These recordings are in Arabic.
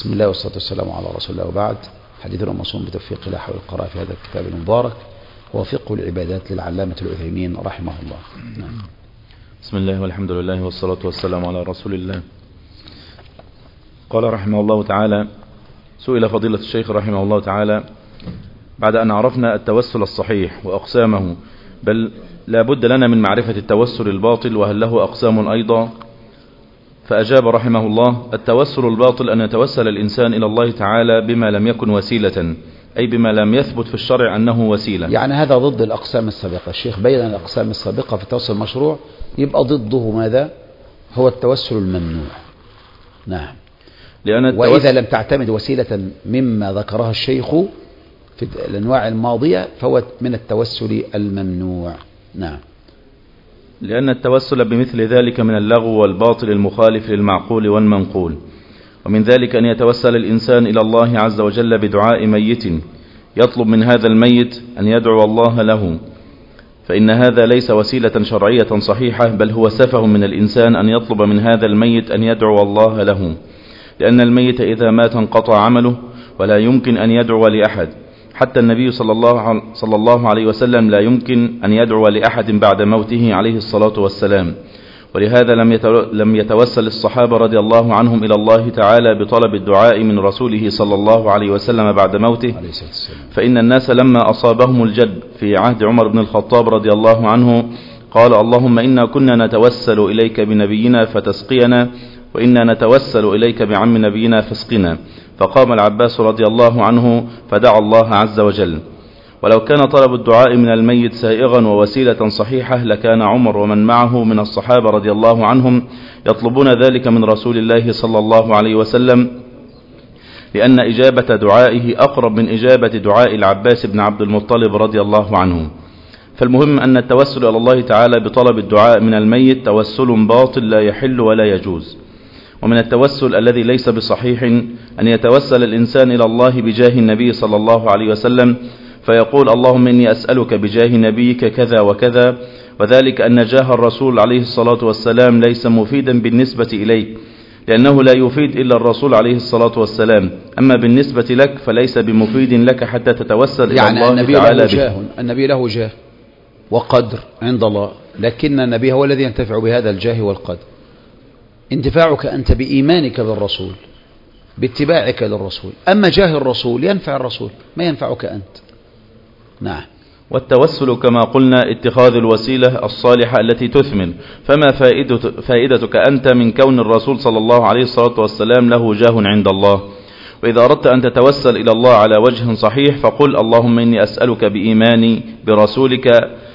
بسم الله والصلاة والسلام على رسول الله وبعد. حديثنا موصول بتوفيق الله حول القراءة في هذا الكتاب المبارك هو فقه العبادات للعلامة العثيمين رحمه الله. نعم. بسم الله والحمد لله والصلاة والسلام على رسول الله. قال رحمه الله تعالى: سئل فضيلة الشيخ رحمه الله تعالى بعد أن عرفنا التوسل الصحيح وأقسامه، بل لا بد لنا من معرفة التوسل الباطل وهل له أقسام أيضا؟ فأجاب رحمه الله: التوسل الباطل أن يتوسل الإنسان إلى الله تعالى بما لم يكن وسيلة، أي بما لم يثبت في الشرع أنه وسيلة. يعني هذا ضد الأقسام السابقة. الشيخ بين الأقسام السابقة في التوسل المشروع، يبقى ضده ماذا؟ هو التوسل الممنوع. نعم. وإذا لم تعتمد وسيلة مما ذكرها الشيخ في الأنواع الماضية فهو من التوسل الممنوع. نعم. لأن التوسل بمثل ذلك من اللغو والباطل المخالف للمعقول والمنقول. ومن ذلك أن يتوسل الإنسان إلى الله عز وجل بدعاء ميت يطلب من هذا الميت أن يدعو الله له، فإن هذا ليس وسيلة شرعية صحيحة، بل هو سفه من الإنسان أن يطلب من هذا الميت أن يدعو الله له، لأن الميت إذا مات انقطع عمله ولا يمكن أن يدعو لأحد. حتى النبي صلى الله عليه وسلم لا يمكن أن يدعو لأحد بعد موته عليه الصلاة والسلام. ولهذا لم يتوسل الصحابة رضي الله عنهم إلى الله تعالى بطلب الدعاء من رسوله صلى الله عليه وسلم بعد موته، فإن الناس لما أصابهم الجد في عهد عمر بن الخطاب رضي الله عنه قال: اللهم إنا كنا نتوسل إليك بنبينا فتسقينا، وإنا نتوسل إليك بعم نبينا فاسقنا. فقام العباس رضي الله عنه فدعا الله عز وجل. ولو كان طلب الدعاء من الميت سائغا ووسيلة صحيحة لكان عمر ومن معه من الصحابة رضي الله عنهم يطلبون ذلك من رسول الله صلى الله عليه وسلم، لأن إجابة دعائه أقرب من إجابة دعاء العباس بن عبد المطلب رضي الله عنه. فالمهم أن التوسل إلى الله تعالى بطلب الدعاء من الميت توسل باطل لا يحل ولا يجوز. ومن التوسل الذي ليس بصحيح أن يتوسل الإنسان إلى الله بجاه النبي صلى الله عليه وسلم فيقول: اللهم إني أسألك بجاه نبيك كذا وكذا، وذلك أن جاه الرسول عليه الصلاة والسلام ليس مفيدا بالنسبة إليك، لأنه لا يفيد إلا الرسول عليه الصلاة والسلام، أما بالنسبة لك فليس بمفيد لك حتى تتوسل إلى الله تعالى به. النبي له جاه وقدر عند الله، لكن النبي هو الذي ينتفع بهذا الجاه والقدر. انتفاعك أنت بإيمانك بالرسول، باتباعك للرسول، أما جاه الرسول ينفع الرسول ما ينفعك أنت. نعم. والتوسل كما قلنا اتخاذ الوسيلة الصالحة التي تثمن، فما فائدتك أنت من كون الرسول صلى الله عليه الصلاة والسلام له جاه عند الله؟ وإذا أردت أن تتوسل إلى الله على وجه صحيح فقل: اللهم إني أسألك بإيماني برسولك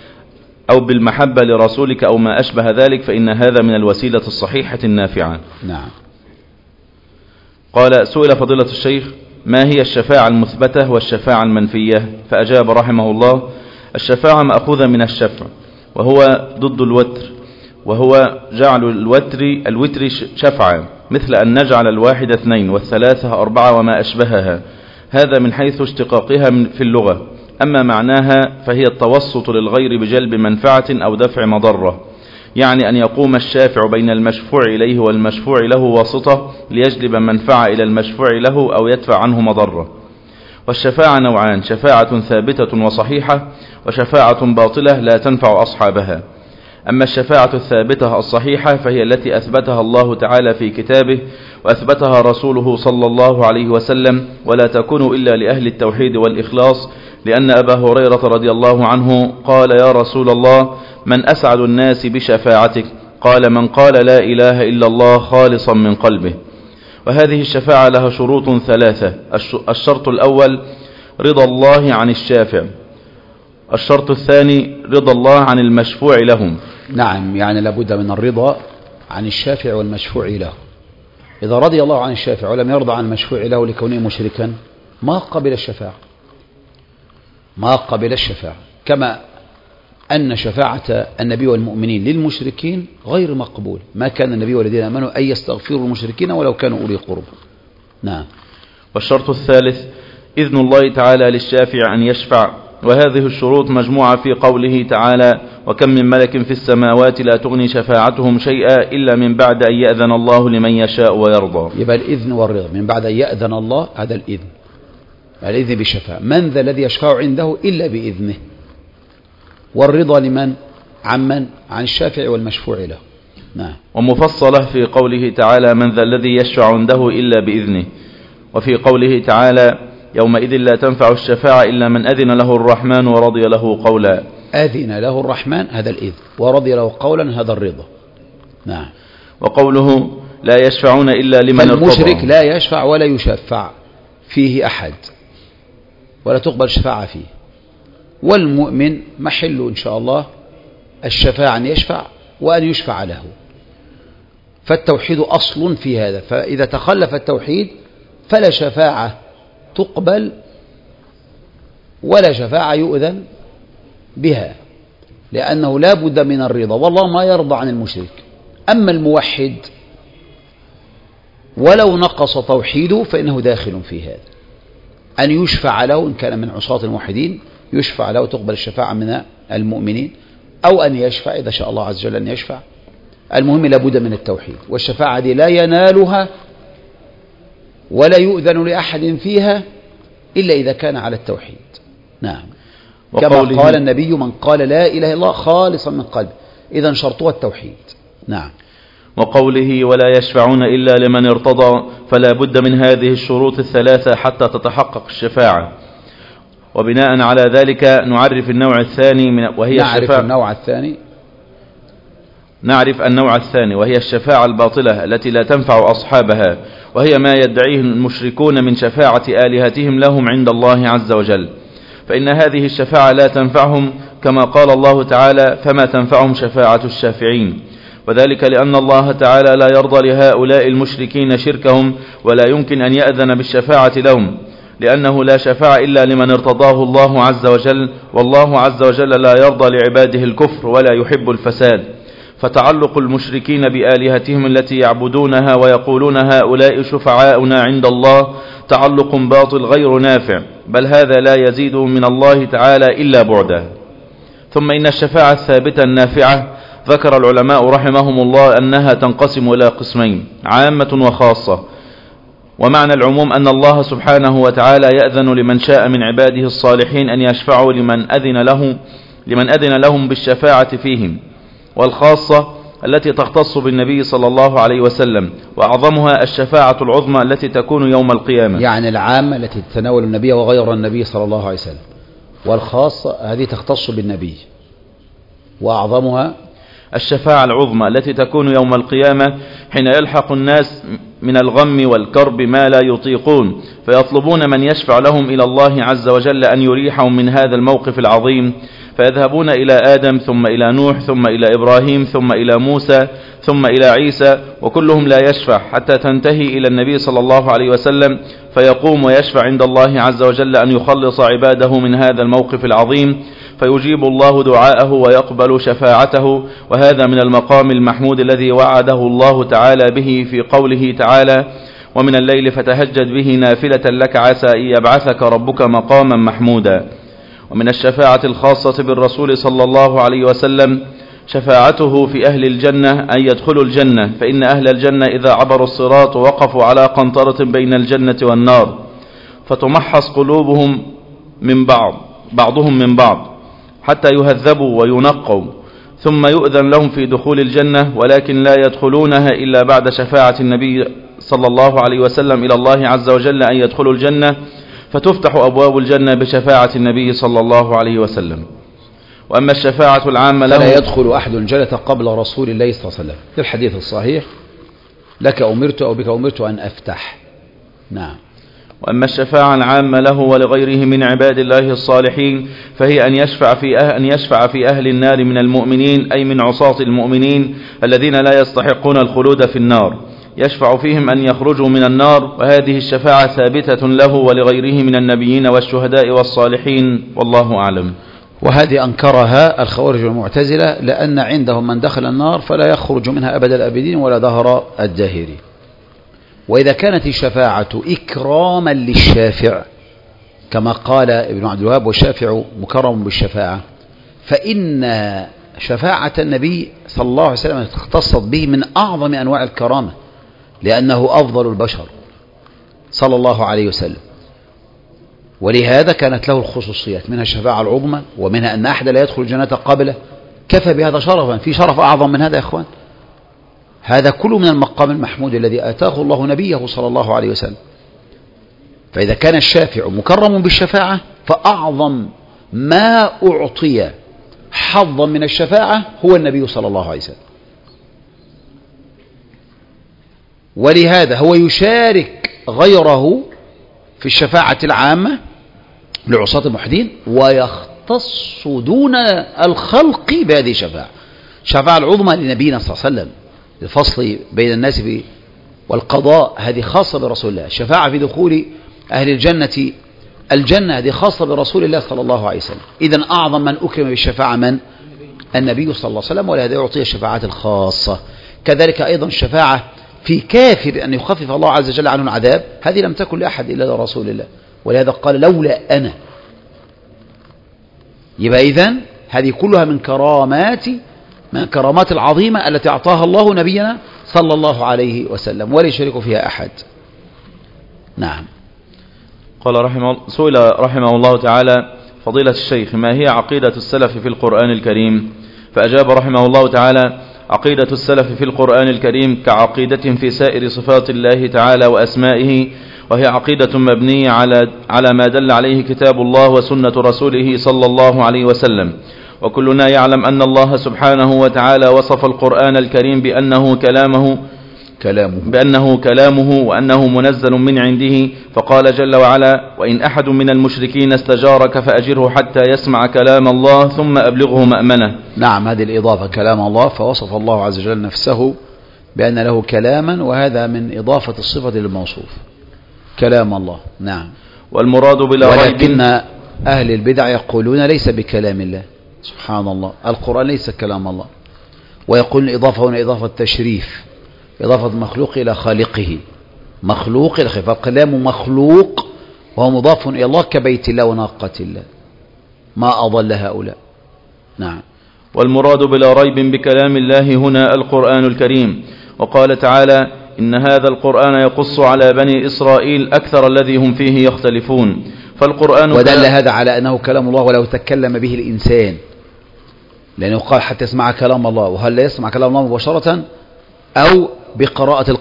أو بالمحبة لرسولك أو ما أشبه ذلك، فإن هذا من الوسيلة الصحيحة النافعة. نعم. قال: سئل فضيلة الشيخ: ما هي الشفاعة المثبتة والشفاعة المنفية؟ فأجاب رحمه الله: الشفاعة مأخوذة من الشفع، وهو ضد الوتر، وهو جعل الوتر شفعا، مثل أن نجعل الواحد 2 والثلاثة 4 وما أشبهها. هذا من حيث اشتقاقها في اللغة. أما معناها فهي التوسط للغير بجلب منفعة أو دفع مضرة، يعني أن يقوم الشافع بين المشفوع إليه والمشفوع له واسطة ليجلب منفعة إلى المشفوع له أو يدفع عنه مضرة. والشفاعة نوعان: شفاعة ثابتة وصحيحة، وشفاعة باطلة لا تنفع أصحابها. أما الشفاعة الثابتة الصحيحة فهي التي أثبتها الله تعالى في كتابه وأثبتها رسوله صلى الله عليه وسلم، ولا تكون إلا لأهل التوحيد والإخلاص، لأن أبا هريرة رضي الله عنه قال: يا رسول الله، من أسعد الناس بشفاعتك؟ قال: من قال لا إله إلا الله خالصا من قلبه. وهذه الشفاعة لها شروط 3. الشرط الأول رضا الله عن الشافع. الشرط الثاني رضا الله عن المشفوع لهم. نعم، يعني لابد من الرضا عن الشافع والمشفوع له. إذا رضي الله عن الشافع ولم يرضى عن المشفوع له لكونه مشركا ما قبل الشفاعة، ما قبل الشفاعة، كما أن شفاعة النبي والمؤمنين للمشركين غير مقبول. ما كان النبي والذين آمنوا أن يستغفروا المشركين ولو كانوا أولي قرب. نعم. والشرط الثالث إذن الله تعالى للشافع أن يشفع وهذه الشروط مجموعة في قوله تعالى: وكم من ملك في السماوات لا تغني شفاعتهم شيئا إلا من بعد أن يأذن الله لمن يشاء ويرضى. يبقى الإذن والرضا من بعد أن يأذن الله، هذا الإذن بالشفاعة. من ذا الذي يشفع عنده إلا بإذنه، والرضا لمن؟ عن الشافع والمشفوع له. نعم. ومفصلة في قوله تعالى: من ذا الذي يشفع عنده إلا بإذنه. وفي قوله تعالى: يومئذ لا تنفع الشفاعة إلا من أذن له الرحمن ورضي له قولا. أذن له الرحمن هذا الإذن، ورضي له قولا هذا الرضا. نعم. وقوله: لا يشفعون إلا لمن ارتضى. المشرك لا يشفع ولا يشفع فيه أحد، ولا تقبل شفاعة فيه. والمؤمن محل إن شاء الله الشفاعة أن يشفع وأن يشفع له. فالتوحيد أصل في هذا، فإذا تخلف التوحيد فلا شفاعة تقبل ولا شفاعة يؤذن بها، لأنه لا بد من الرضا، والله ما يرضى عن المشرك. أما الموحد ولو نقص توحيده فإنه داخل في هذا، أن يشفع له إن كان من عصاة الموحدين، يشفع له تقبل الشفاعة من المؤمنين، أو أن يشفع إذا شاء الله عز وجل أن يشفع. المهم لا بد من التوحيد، والشفاعة دي لا ينالها ولا يؤذن لأحد فيها إلا إذا كان على التوحيد. نعم. كما قال النبي: من قال لا إله إلا الله خالصا من قلبه، إذن شرطها التوحيد. نعم. وقوله: ولا يشفعون إلا لمن ارتضى، فلا بد من هذه الشروط الثلاثة حتى تتحقق الشفاعة. وبناء على ذلك نعرف النوع الثاني وهي الشفاعة. نعرف النوع الثاني وهي الشفاعة الباطلة التي لا تنفع أصحابها، وهي ما يدعيه المشركون من شفاعة آلهتهم لهم عند الله عز وجل، فإن هذه الشفاعة لا تنفعهم، كما قال الله تعالى: فما تنفعهم شفاعة الشافعين. وذلك لأن الله تعالى لا يرضى لهؤلاء المشركين شركهم، ولا يمكن أن يأذن بالشفاعة لهم، لأنه لا شفاعة إلا لمن ارتضاه الله عز وجل، والله عز وجل لا يرضى لعباده الكفر ولا يحب الفساد. فتعلق المشركين بآلهتهم التي يعبدونها ويقولون هؤلاء شفعاؤنا عند الله تعلق باطل غير نافع، بل هذا لا يزيد من الله تعالى إلا بعدا. ثم إن الشفاعة الثابتة النافعة ذكر العلماء رحمهم الله أنها تنقسم إلى قسمين: عامة وخاصة. ومعنى العموم أن الله سبحانه وتعالى يأذن لمن شاء من عباده الصالحين أن يشفعوا لمن أذن لهم بالشفاعة فيهم. والخاصة التي تختص بالنبي صلى الله عليه وسلم، وأعظمها الشفاعة العظمى التي تكون يوم القيامة. يعني العامة التي تتناول النبي وغير النبي صلى الله عليه وسلم، والخاصة هذه تختص بالنبي، وأعظمها الشفاعة العظمى التي تكون يوم القيامة حين يلحق الناس من الغم والكرب ما لا يطيقون، فيطلبون من يشفع لهم إلى الله عز وجل أن يريحهم من هذا الموقف العظيم، فيذهبون إلى آدم، ثم إلى نوح، ثم إلى إبراهيم، ثم إلى موسى، ثم إلى عيسى، وكلهم لا يشفع حتى تنتهي إلى النبي صلى الله عليه وسلم، فيقوم ويشفع عند الله عز وجل أن يخلص عباده من هذا الموقف العظيم، فيجيب الله دعاءه ويقبل شفاعته. وهذا من المقام المحمود الذي وعده الله تعالى به في قوله تعالى: ومن الليل فتهجد به نافلة لك عسى أن يبعثك ربك مقاما محمودا. ومن الشفاعة الخاصة بالرسول صلى الله عليه وسلم شفاعته في أهل الجنة أن يدخلوا الجنة، فإن أهل الجنة إذا عبروا الصراط وقفوا على قنطرة بين الجنة والنار، فتمحص قلوبهم من بعضهم من بعض حتى يهذبوا وينقوا، ثم يؤذن لهم في دخول الجنة، ولكن لا يدخلونها إلا بعد شفاعة النبي صلى الله عليه وسلم إلى الله عز وجل أن يدخلوا الجنة، فتفتح أبواب الجنة بشفاعة النبي صلى الله عليه وسلم. وأما الشفاعة العامة له فلا يدخل أحد الجنة قبل رسول الله صلى الله عليه وسلم، في الحديث الصحيح: لك أمرت أو بك أمرت أن أفتح. نعم. وأما الشفاعة العامة له ولغيره من عباد الله الصالحين فهي أن يشفع في أهل النار من المؤمنين، أي من عصاة المؤمنين الذين لا يستحقون الخلود في النار، يشفع فيهم أن يخرجوا من النار، وهذه الشفاعة ثابتة له ولغيره من النبيين والشهداء والصالحين، والله أعلم. وهذه أنكرها الخوارج والمعتزلة، لأن عندهم من دخل النار فلا يخرج منها أبد الأبدين ولا دهر الداهرين. وإذا كانت الشفاعة إكراما للشافع كما قال ابن عبد الوهاب: والشافع مكرم بالشفاعة، فإن شفاعة النبي صلى الله عليه وسلم اختصت به من أعظم أنواع الكرامة، لأنه أفضل البشر صلى الله عليه وسلم، ولهذا كانت له الخصوصيات، منها الشفاعة العظمى، ومنها أن أحد لا يدخل الجنة قبله. كفى بهذا شرفا، في شرف أعظم من هذا يا إخوان؟ هذا كله من المقام المحمود الذي آتاه الله نبيه صلى الله عليه وسلم. فإذا كان الشافع مكرم بالشفاعة، فأعظم ما أعطي حظا من الشفاعة هو النبي صلى الله عليه وسلم، ولهذا هو يشارك غيره في الشفاعة العامة لعصاة الموحدين، ويختص دون الخلق بهذه الشفاعة. الشفاعة العظمى لنبينا صلى الله عليه وسلم الفصل بين الناس والقضاء، هذه خاصة برسول الله. الشفاعة في دخول أهل الجنة هذه خاصة برسول الله صلى الله عليه وسلم. إذن أعظم من أكرم بالشفاعة من؟ النبي صلى الله عليه وسلم، ولهذا يعطي الشفاعات الخاصة. كذلك أيضا الشفاعة في كافر أن يخفف الله عز وجل عنه العذاب، هذه لم تكن لأحد إلا لرسول الله، ولهذا قال: لولا أنا. يبقى إذن هذه كلها من الكرامات العظيمة التي أعطاها الله نبينا صلى الله عليه وسلم، ولا يشارك فيها أحد. نعم. قال سئل رحمه الله تعالى: فضيلة الشيخ، ما هي عقيدة السلف في القرآن الكريم؟ فأجاب رحمه الله تعالى: عقيدة السلف في القرآن الكريم كعقيدة في سائر صفات الله تعالى وأسمائه، وهي عقيدة مبنية على ما دل عليه كتاب الله وسنة رسوله صلى الله عليه وسلم. وكلنا يعلم أن الله سبحانه وتعالى وصف القرآن الكريم بأنه كلامه وأنه منزل من عنده، فقال جل وعلا: وإن أحد من المشركين استجارك فأجره حتى يسمع كلام الله ثم أبلغه مأمنه. نعم، هذه الإضافة كلام الله، فوصف الله عز وجل نفسه بأن له كلاما، وهذا من إضافة الصفة للموصوف، كلام الله. نعم. والمراد بلا ريب، ولكن أهل البدع يقولون ليس بكلام الله، سبحان الله، القرآن ليس كلام الله، ويقول الإضافة هنا إضافة تشريف، إضافة مخلوق إلى خالقه، مخلوق إلى خالقه، فالكلام مخلوق وهو مضاف إلى الله كبيت الله وناقة الله، ما أضل هؤلاء. نعم. والمراد بلا ريب بكلام الله هنا القرآن الكريم. وقال تعالى: إن هذا القرآن يقص على بني إسرائيل أكثر الذي هم فيه يختلفون. فالقرآن ودل هذا على أنه كلام الله ولو تكلم به الإنسان، لأنه قال حتى يسمع كلام الله، وهل لا يسمع كلام الله مباشرة أو بقراءة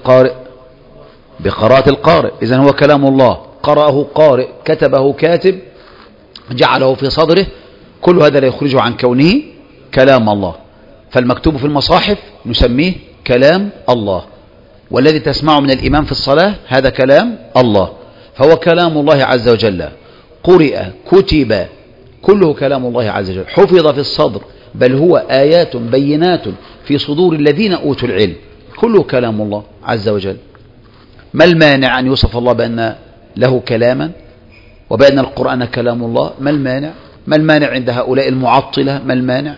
القارئ؟ إذن هو كلام الله، قرأه قارئ، كتبه كاتب، جعله في صدره، كل هذا لا يخرجه عن كونه كلام الله. فالمكتوب في المصاحف نسميه كلام الله، والذي تسمعه من الإمام في الصلاة هذا كلام الله، فهو كلام الله عز وجل، قرئ، كتب، كله كلام الله عز وجل، حفظ في الصدر، بل هو آيات بينات في صدور الذين أوتوا العلم، كله كلام الله عز وجل. ما المانع أن يوصف الله بأن له كلاما وبأن القرآن كلام الله؟ ما المانع عند هؤلاء المعطلة؟ ما المانع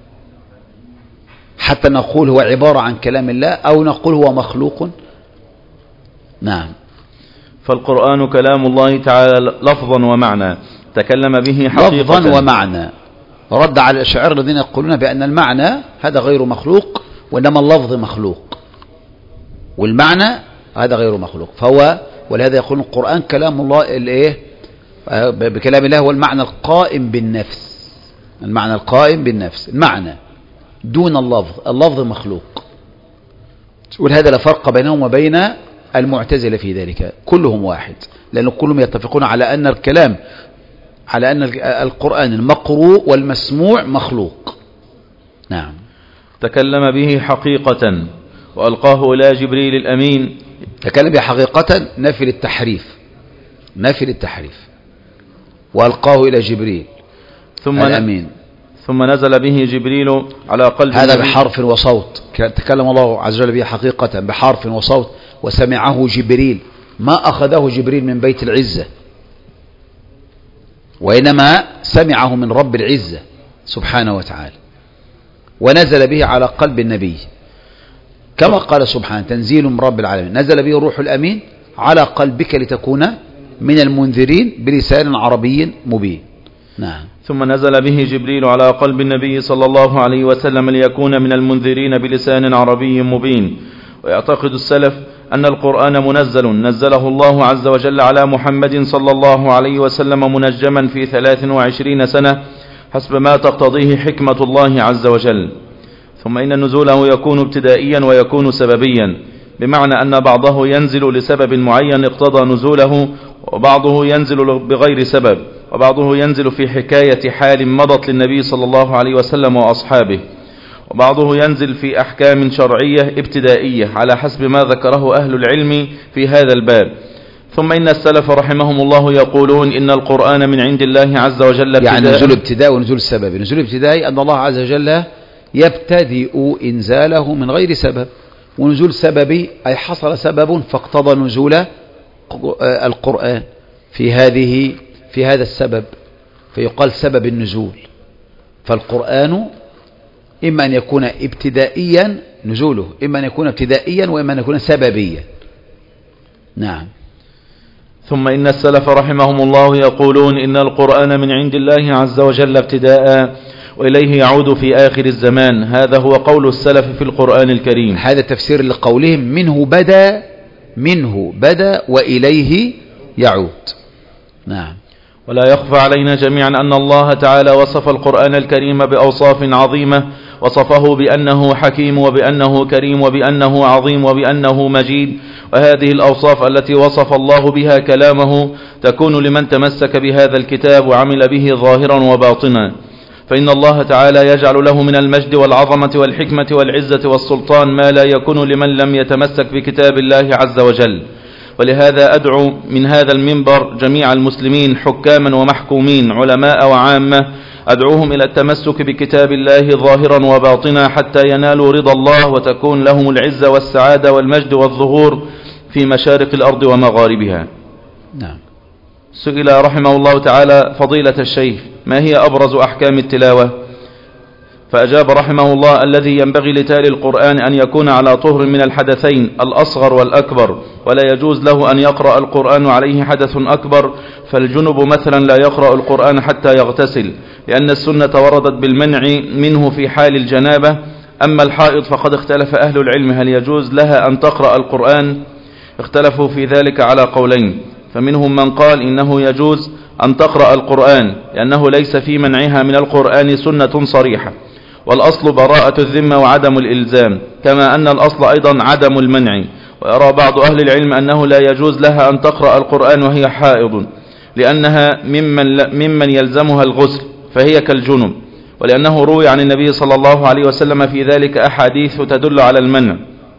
حتى نقول هو عبارة عن كلام الله أو نقول هو مخلوق؟ نعم. فالقرآن كلام الله تعالى لفظا ومعنى، تكلم به حقيقة. لفظا ومعنى، رد على الأشاعرة الذين يقولون بأن المعنى هذا غير مخلوق، وإنما اللفظ مخلوق، والمعنى هذا غير مخلوق. فهو ولهذا يقول القرآن كلام الله، بكلام الله هو المعنى القائم بالنفس، المعنى القائم بالنفس، المعنى دون اللفظ مخلوق. ولهذا لا فرق بينهم وبين المعتزلة في ذلك، كلهم واحد، لأن كلهم يتفقون على أن القرآن المقروء والمسموع مخلوق. نعم. تكلم به حقيقة وألقاه إلى جبريل الأمين. تكلم به حقيقة نفي للتحريف، وألقاه إلى جبريل الأمين، ثم نزل به جبريل على قلب هذا بحرف وصوت. تكلم الله عز وجل به حقيقة بحرف وصوت، وسمعه جبريل، ما أخذه جبريل من بيت العزة، وإنما سمعه من رب العزة سبحانه وتعالى، ونزل به على قلب النبي، كما قال سبحانه: تنزيل من رب العالمين، نزل به الروح الأمين على قلبك لتكون من المنذرين بلسان عربي مبين. نعم. ثم نزل به جبريل على قلب النبي صلى الله عليه وسلم ليكون من المنذرين بلسان عربي مبين. ويعتقد السلف أن القرآن منزل نزله الله عز وجل على محمد صلى الله عليه وسلم منجما في 23 سنة حسب ما تقتضيه حكمة الله عز وجل. ثم إن نزوله يكون ابتدائيا ويكون سببيا، بمعنى أن بعضه ينزل لسبب معين اقتضى نزوله، وبعضه ينزل بغير سبب، وبعضه ينزل في حكاية حال مضت للنبي صلى الله عليه وسلم وأصحابه، وبعضه ينزل في أحكام شرعية ابتدائية على حسب ما ذكره أهل العلم في هذا الباب. ثم إن السلف رحمهم الله يقولون إن القرآن من عند الله عز وجل ابتداء. يعني نزول ابتداء ونزول سبب. نزول ابتدائي أن الله عز وجل يبتدئ إنزاله من غير سبب، ونزول سببي أي حصل سبب فاقتضى نزول القرآن في هذا السبب، فيقال سبب النزول. فالقرآن إما أن يكون ابتدائيا نزوله، إما أن يكون ابتدائيا، وإما أن يكون سببيا. نعم. ثم إن السلف رحمهم الله يقولون إن القرآن من عند الله عز وجل ابتداء وإليه يعود في آخر الزمان. هذا هو قول السلف في القرآن الكريم. هذا تفسير لقولهم منه بدأ وإليه يعود. نعم. ولا يخفى علينا جميعا أن الله تعالى وصف القرآن الكريم بأوصاف عظيمة، وصفه بأنه حكيم، وبأنه كريم، وبأنه عظيم، وبأنه مجيد. وهذه الأوصاف التي وصف الله بها كلامه تكون لمن تمسك بهذا الكتاب وعمل به ظاهرا وباطنا. فإن الله تعالى يجعل له من المجد والعظمة والحكمة والعزة والسلطان ما لا يكون لمن لم يتمسك بكتاب الله عز وجل. ولهذا أدعو من هذا المنبر جميع المسلمين حكاما ومحكومين، علماء وعامة، أدعوهم إلى التمسك بكتاب الله ظاهرا وباطنا حتى ينالوا رضا الله وتكون لهم العزة والسعادة والمجد والظهور في مشارق الأرض ومغاربها. نعم. سئل رحمه الله تعالى فضيلة الشيخ ما هي أبرز أحكام التلاوة؟ فأجاب رحمه الله الذي ينبغي لتالي القرآن أن يكون على طهر من الحدثين الأصغر والأكبر، ولا يجوز له أن يقرأ القرآن عليه حدث أكبر. فالجنب مثلا لا يقرأ القرآن حتى يغتسل، لأن السنة وردت بالمنع منه في حال الجنابة. أما الحائض فقد اختلف أهل العلم هل يجوز لها أن تقرأ القرآن؟ اختلفوا في ذلك على قولين، فمنهم من قال إنه يجوز أن تقرأ القرآن لأنه ليس في منعها من القرآن سنة صريحة، والأصل براءة الذمة وعدم الإلزام، كما أن الأصل أيضا عدم المنع. ويرى بعض أهل العلم أنه لا يجوز لها أن تقرأ القرآن وهي حائض، لأنها ممن يلزمها الغسل فهي كالجنب، ولأنه روي عن النبي صلى الله عليه وسلم في ذلك أحاديث تدل على المنع.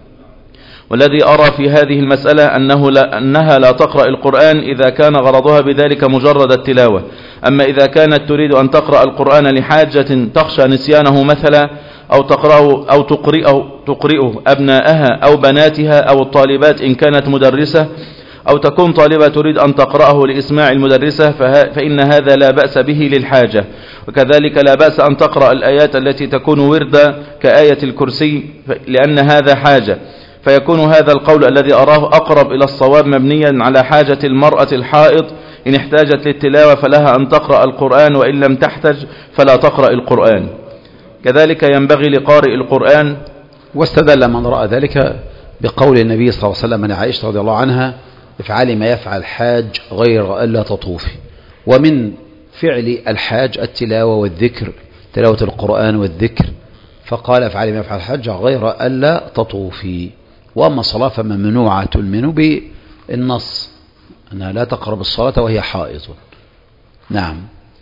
والذي أرى في هذه المسألة أنها لا تقرأ القرآن إذا كان غرضها بذلك مجرد التلاوة. أما إذا كانت تريد أن تقرأ القرآن لحاجة تخشى نسيانه مثلا، أو تقرأه أو تقرئه أبناءها أو بناتها أو الطالبات إن كانت مدرسة، أو تكون طالبة تريد أن تقرأه لإسماع المدرسة، فإن هذا لا بأس به للحاجة. وكذلك لا بأس أن تقرأ الآيات التي تكون وردة كآية الكرسي لأن هذا حاجة، فيكون هذا القول الذي أراه أقرب إلى الصواب مبنيا على حاجة المرأة الحائض. إن احتاجت للتلاوة فلها أن تقرأ القرآن، وإن لم تحتج فلا تقرأ القرآن. كذلك ينبغي لقارئ القرآن. واستدل من رأى ذلك بقول النبي صلى الله عليه وسلم لعائشة رضي الله عنها: افعلي ما يفعل الحاج غير ألا تطوفي. ومن فعل الحاج التلاوة والذكر، تلاوة القرآن والذكر، فقال افعلي ما يفعل الحاج غير ألا تطوفي. وأما الصلاة فممنوعة منه بالنص أنها لا تقرب الصلاة وهي حائض. نعم.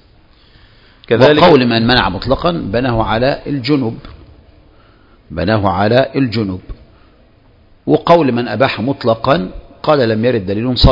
كذلك وقول من منع مطلقا بناه على الجنوب، وقول من أباح مطلقا قال لم يرد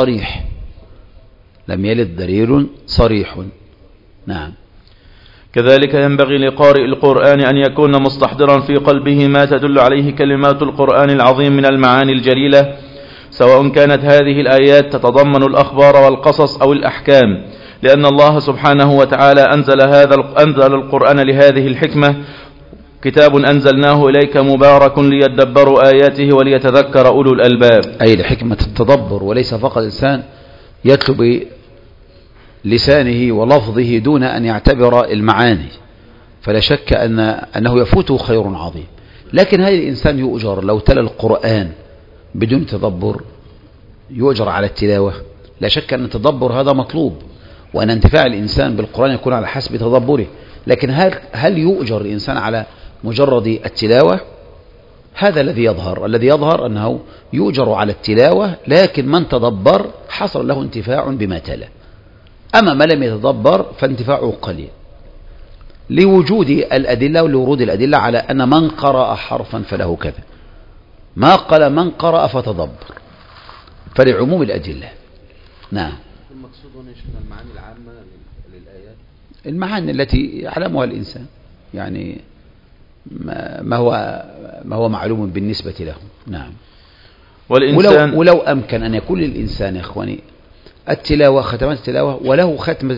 دليل صريح. نعم. كذلك ينبغي لقارئ القرآن أن يكون مستحضرا في قلبه ما تدل عليه كلمات القرآن العظيم من المعاني الجليلة، سواء كانت هذه الآيات تتضمن الأخبار والقصص أو الأحكام، لأن الله سبحانه وتعالى أنزل القرآن لهذه الحكمة: كتاب أنزلناه إليك مبارك ليدبروا آياته وليتذكر أولو الألباب. أي لحكمة التدبر، وليس فقط إنسان يتلو بلسانه ولفظه دون أن يعتبر المعاني، فلا شك أنه يفوته خير عظيم. لكن هذا الإنسان يؤجر لو تلا القرآن بدون تدبر، يؤجر على التلاوة. لا شك أن التدبر هذا مطلوب، وأن انتفاع الإنسان بالقرآن يكون على حسب تدبره. لكن هل يؤجر الإنسان على مجرد التلاوة؟ هذا الذي يظهر أنه يؤجر على التلاوة، لكن من تدبر حصل له انتفاع بما تلا. أما من لم يتدبر فانتفاعه قليل، لوجود الأدلة ولورود الأدلة على أن من قرأ حرفا فله كذا، ما قال من قرأ فتدبر، فلعموم الأدلة. نعم. المقصود هنا يشمل المعاني العامة للآيات، المعاني التي يعلمها الإنسان، يعني ما هو معلوم بالنسبة له. نعم. والإنسان ولو أمكن أن يكون للإنسان يا إخواني التلاوة، ختمات التلاوة، وله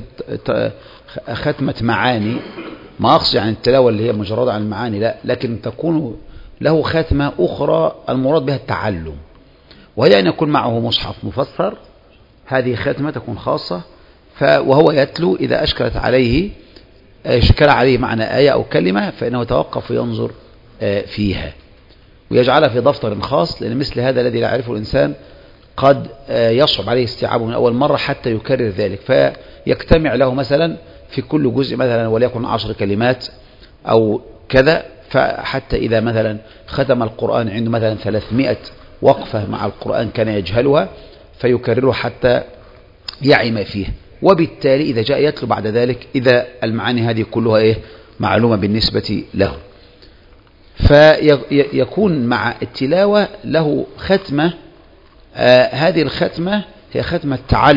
ختمة معاني، ما أقصد يعني التلاوة اللي هي مجرد عن المعاني، لا، لكن تكون له ختمة أخرى المراد بها التعلم، وهي أن يكون معه مصحف مفسر. هذه ختمة تكون خاصة، وهو يتلو إذا أشكل عليه معنى آية أو كلمة، فإنه يتوقف وينظر فيها ويجعلها في دفتر خاص، لأن مثل هذا الذي لا يعرفه الإنسان قد يصعب عليه استيعابه من أول مرة حتى يكرر ذلك، فيجتمع له مثلا في كل جزء مثلا وليكن 10 كلمات أو كذا، فحتى إذا مثلا ختم القرآن عنده مثلا 300 وقفة مع القرآن كان يجهلها، فيكرره حتى يعي فيه، وبالتالي إذا جاء يتلو بعد ذلك إذا المعاني هذه كلها معلومة بالنسبة له، فيكون مع التلاوة له ختمة. هذه الختمة هي ختمة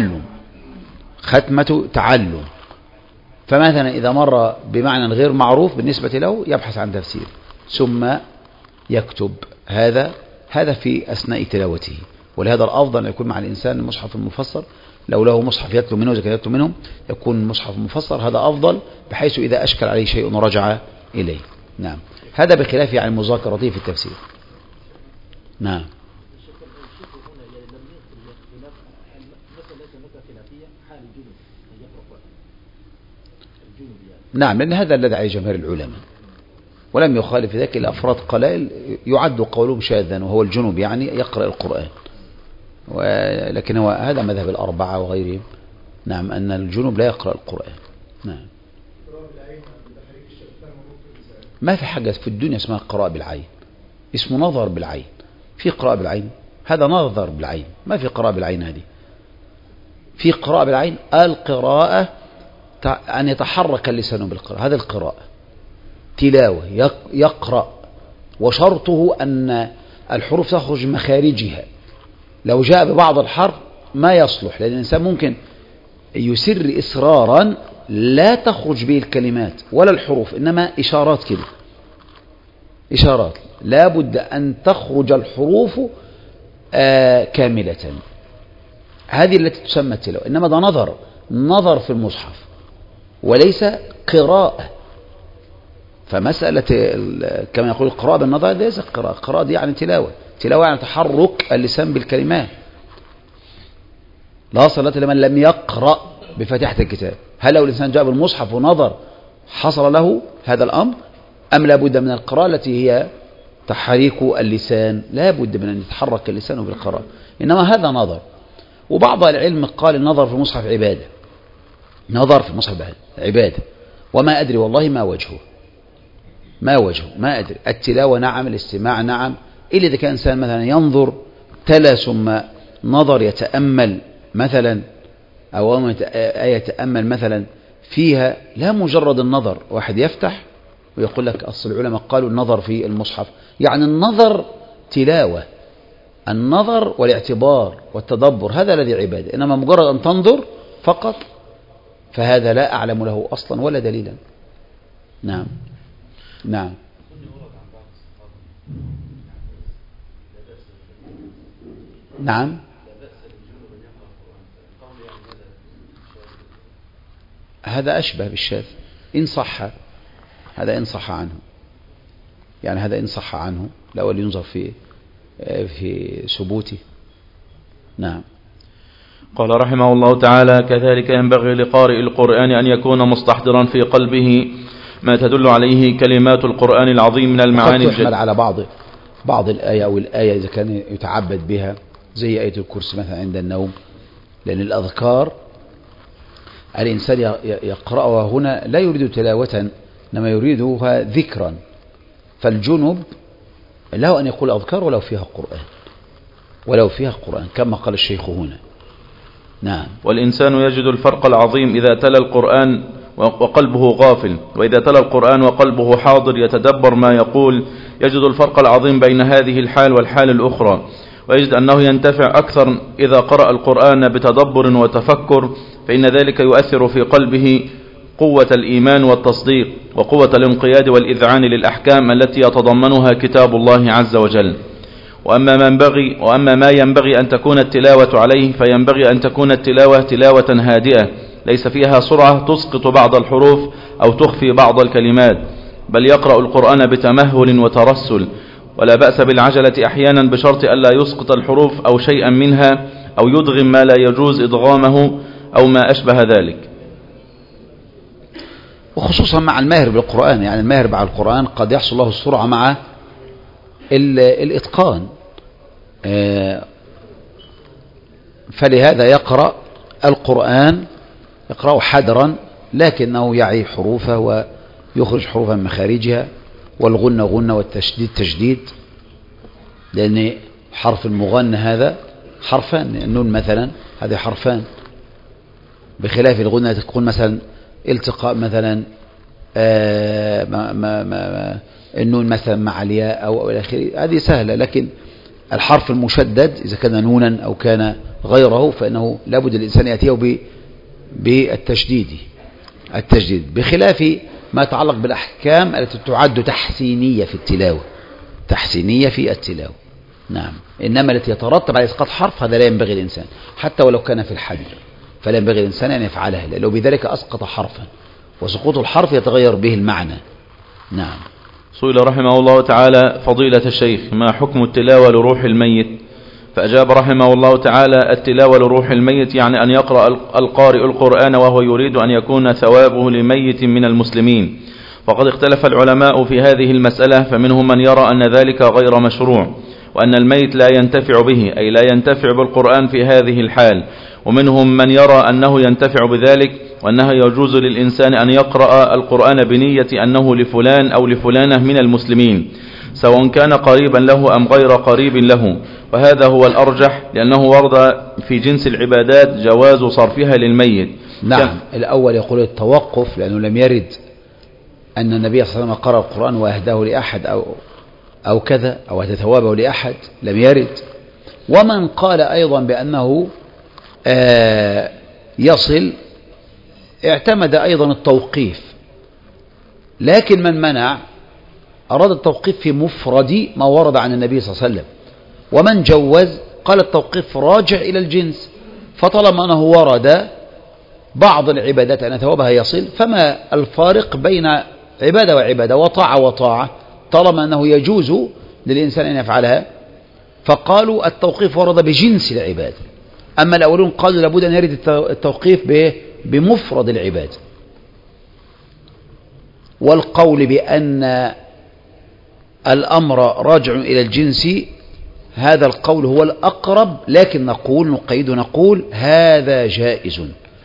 تعلم. فمثلا إذا مر بمعنى غير معروف بالنسبة له يبحث عن تفسير ثم يكتب هذا في أثناء تلاوته. ولهذا الأفضل أن يكون مع الإنسان المصحف المفسر، لو له مصحف يتلو منه إذا يتلو منه يكون مصحف مفسر، هذا أفضل، بحيث إذا أشكل عليه شيء رجع إليه. نعم. هذا بخلاف عن مذاكرته في التفسير. نعم. نعم، لأن هذا الذي عليه جماهير العلماء، ولم يخالف ذلك إلا أفراد قلائل يعد قولهم شاذا، وهو الجنوب يعني يقرأ القرآن، ولكن هو هذا مذهب الأربعة وغيرهم. نعم، أن الجنوب لا يقرأ القرآن. نعم. ما في حاجة في الدنيا اسمها قراءة بالعين، اسمه نظر بالعين. في قراءة بالعين، هذا نظر بالعين، ما في قراءة بالعين. هذه في قراءة بالعين، القراءة أن يتحرك اللسان بالقراءة، هذا القراءة تلاوة يقرأ، وشرطه أن الحروف تخرج مخارجها. لو جاء ببعض الحرف ما يصلح، لأن الإنسان ممكن يسر إسرارا لا تخرج به الكلمات ولا الحروف، إنما إشارات كده، إشارات، لا بد أن تخرج الحروف كاملة. هذه التي تسمى التلاوة. إنما ده نظر في المصحف وليس قراءة. فمسألة كما يقول القراءة بالنظر ليس قراءة دي يعني تلاوة يعني تحرك اللسان بالكلمات. لا صلاة لمن لم يقرأ بفاتحة الكتاب. هل لو الإنسان جاء بالمصحف ونظر حصل له هذا الأمر، أم لا بد من القراءة التي هي تحريك اللسان؟ لا بد من أن يتحرك اللسان بالقراءة، إنما هذا نظر. وبعض العلم قال النظر في المصحف عبادة، نظر في المصحف عبادة، وما أدري والله ما وجهه، ما أدري. التلاوة نعم، الاستماع نعم، إلا إذا كان إنسان مثلا ينظر تلا ثم نظر يتأمل مثلا، أو يتأمل مثلا فيها، لا مجرد النظر. واحد يفتح ويقول لك أصل العلماء قالوا النظر في المصحف، يعني النظر تلاوة، النظر والاعتبار والتدبر هذا الذي عبادة. إنما مجرد أن تنظر فقط فهذا لا أعلم له أصلا ولا دليلا. نعم. هذا أشبه بالشاذ إن صح، هذا إن صح عنه، يعني هذا إن صح عنه الأول ينظر في ثبوته. نعم. قال رحمه الله تعالى: كذلك ينبغي لقارئ القرآن أن يكون مستحضرا في قلبه ما تدل عليه كلمات القرآن العظيم من المعاني تحمل على بعض الآية أو الآية إذا كان يتعبد بها، زي آية الكرسي مثلا عند النوم، لأن الأذكار الإنسان يقرأها هنا لا يريد تلاوة، إنما يريدها ذكرا، فالجنب له أن يقول أذكار ولو فيها قرآن كما قال الشيخ هنا. نعم. والإنسان يجد الفرق العظيم إذا تلا القرآن وقلبه غافل، وإذا تلا القرآن وقلبه حاضر يتدبر ما يقول، يجد الفرق العظيم بين هذه الحال والحال الأخرى، ويجد أنه ينتفع أكثر إذا قرأ القرآن بتدبر وتفكر، فإن ذلك يؤثر في قلبه قوة الإيمان والتصديق وقوة الانقياد والإذعان للأحكام التي يتضمنها كتاب الله عز وجل. وأما ما ينبغي أن تكون التلاوة عليه، فينبغي أن تكون التلاوة تلاوة هادئة ليس فيها سرعة تسقط بعض الحروف أو تخفي بعض الكلمات، بل يقرأ القرآن بتمهل وترسل، ولا بأس بالعجلة أحيانا بشرط ألا يسقط الحروف أو شيئا منها أو يدغم ما لا يجوز إدغامه أو ما أشبه ذلك. وخصوصا مع الماهر بالقرآن، يعني الماهر مع القرآن قد يحصل له السرعة مع الإتقان، فلهذا يقرأ القرآن يقرأه حدرا، لكنه يعي حروفه ويخرج حروفا من مخارجها، والغنة غنة والتشديد تشديد، لأن حرف المغنى هذا حرفان، النون مثلا هذه حرفان، بخلاف الغنة تكون مثلا التقاء مثلا النون مثلا مع الياء أو إلى آخره، هذه سهلة، لكن الحرف المشدد إذا كان نونا أو كان غيره فإنه لابد الإنسان يأتيه بالتشديد بخلاف ما يتعلق بالأحكام التي تعد تحسينية في التلاوة. نعم. إنما التي يترتب على إسقاط حرف هذا لا ينبغي الإنسان حتى ولو كان في الحدر، فلا ينبغي الإنسان أن يفعلها، لأنه بذلك أسقط حرفا، وسقوط الحرف يتغير به المعنى. نعم. سئل رحمه الله تعالى: فضيلة الشيخ، ما حكم التلاوة لروح الميت؟ فأجاب رحمه الله تعالى: التلاوة لروح الميت يعني أن يقرأ القارئ القرآن وهو يريد أن يكون ثوابه لميت من المسلمين، وقد اختلف العلماء في هذه المسألة، فمنهم من يرى أن ذلك غير مشروع، وأن الميت لا ينتفع به، أي لا ينتفع بالقرآن في هذه الحال، ومنهم من يرى أنه ينتفع بذلك، وأنه يجوز للإنسان أن يقرأ القرآن بنية أنه لفلان أو لفلانة من المسلمين، سواء كان قريبا له أم غير قريب له، وهذا هو الأرجح، لأنه ورد في جنس العبادات جواز صرفها للميت. نعم. الأول يقول التوقف، لأنه لم يرد أن النبي صلى الله عليه وسلم قرأ القرآن وأهداه لأحد أو كذا أو أهدى ثوابه لأحد، لم يرد. ومن قال أيضا بأنه يصل اعتمد أيضا التوقيف، لكن من منع أراد التوقيف في مفرد ما ورد عن النبي صلى الله عليه وسلم، ومن جوز قال التوقيف راجع إلى الجنس، فطالما أنه ورد بعض العبادات أن ثوابها يصل، فما الفارق بين عبادة وعبادة وطاعة طالما أنه يجوز للإنسان أن يفعلها، فقالوا التوقيف ورد بجنس العبادة. أما الأولون قالوا لابد أن يرد التوقيف بمفرد العبادة. والقول بأن الأمر راجع إلى الجنس هذا القول هو الأقرب، لكن نقول هذا جائز.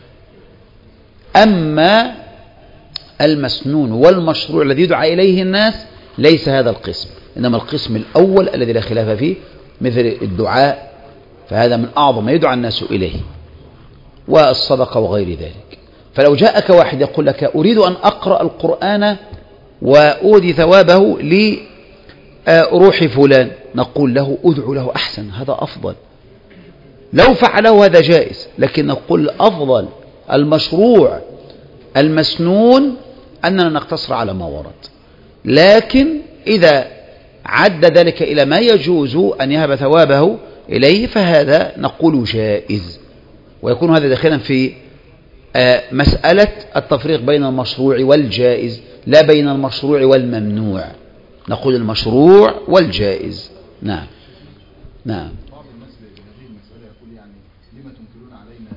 أما المسنون والمشروع الذي يدعى إليه الناس ليس هذا القسم، إنما القسم الأول الذي لا خلاف فيه مثل الدعاء، فهذا من أعظم ما يدعى الناس إليه، والصدقة وغير ذلك. فلو جاءك واحد يقول لك أريد أن أقرأ القرآن وأودي ثوابه لروح فلان، نقول له أدعو له أحسن، هذا أفضل. لو فعله هذا جائز، لكن نقول الأفضل المشروع المسنون أننا نقتصر على ما ورد، لكن إذا عد ذلك إلى ما يجوز أن يهب ثوابه إليه فهذا نقول جائز، ويكون هذا داخلا في مسألة التفريق بين المشروع والجائز، لا بين المشروع والممنوع، نقول المشروع والجائز. نعم. بعض الناس بهذه المسألة يقول يعني لما تنكرون علينا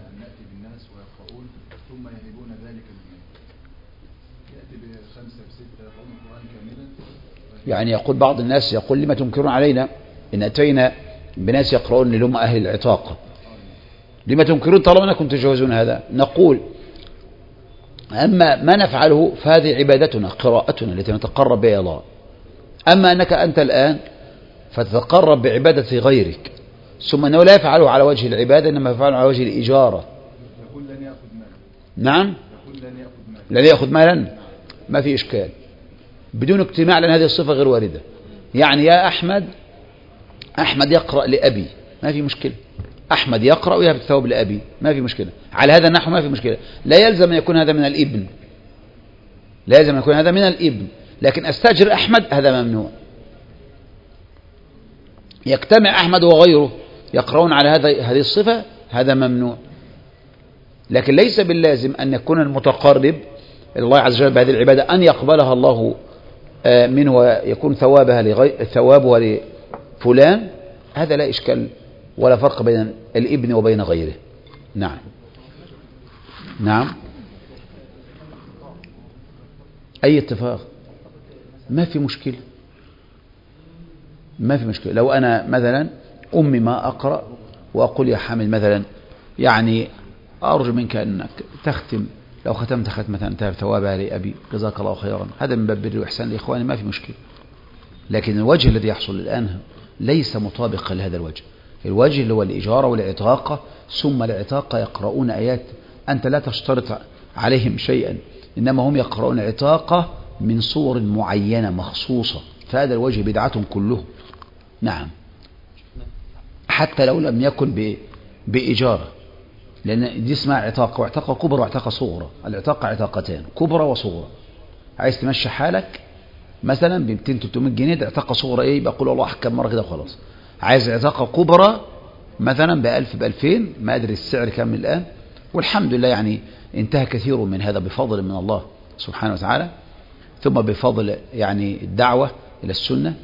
يعني يقول بعض الناس يقول لما تنكرون علينا إن أتينا بناس يقرؤون لهم أهل العتاقة، لما تنكرون طالما أنكم تجوزون هذا؟ نقول أما ما نفعله فهذه عبادتنا قراءتنا التي نتقرب بها الله، أما أنك أنت الآن فتتقرب بعبادة غيرك ثم أنه لا يفعله على وجه العبادة إنما يفعله على وجه الإجارة. يقول لن يأخذ مالا. نعم، يقول لن يأخذ مالا ما في إشكال بدون اجتماع، لأن هذه الصفة غير واردة. يعني يا أحمد يقرأ لأبي، ما في مشكلة. أحمد يقرأ ويهب الثواب لأبي، ما في مشكلة. على هذا النحو ما في مشكلة. لا يلزم أن يكون هذا من الابن، لا يلزم أن يكون هذا من الابن، لكن أستأجر أحمد هذا ممنوع. يجتمع أحمد وغيره يقرؤون على هذه الصفة، هذا ممنوع. لكن ليس باللازم أن يكون المتقرب إلى الله عز وجل بهذه العبادة أن يقبلها الله منه ويكون ثوابها لفلان، هذا لا إشكال ولا فرق بين الابن وبين غيره. نعم نعم، أي اتفاق ما في مشكلة، ما في مشكلة. لو أنا مثلا أمي ما أقرأ وأقول يا حامد مثلا يعني أرجو منك أنك تختم، لو ختمت ختمة انتهى ثوابها لأبي جزاك الله خيرا، هذا من باب بر الإحسان لإخواني، ما في مشكلة. لكن الوجه الذي يحصل الآن ليس مطابقا لهذا الوجه. الوجه اللي هو الإجارة والعتاقة، ثم العتاقة يقرؤون آيات أنت لا تشترط عليهم شيئا، إنما هم يقرؤون عتاقة من صور معينة مخصوصة، فهذا الوجه بدعة كله. نعم، حتى لو لم يكن بإجارة، لأن دي اسمها عتاقة، وعتاقة كبرى وعتاقة صغرى. العتاقة عتاقتان، كبرى وصغرى. عايز تمشي حالك مثلا ب 200 300 جنيه، ده عتاقة صغرى ايه، بقول الله احكم مرة كده وخلاص. عايز عتاقة كبرى مثلا ب1000 ب2000، ما ادري السعر كام الآن، والحمد لله يعني انتهى كثير من هذا بفضل من الله سبحانه وتعالى، ثم بفضل يعني الدعوة إلى السنة،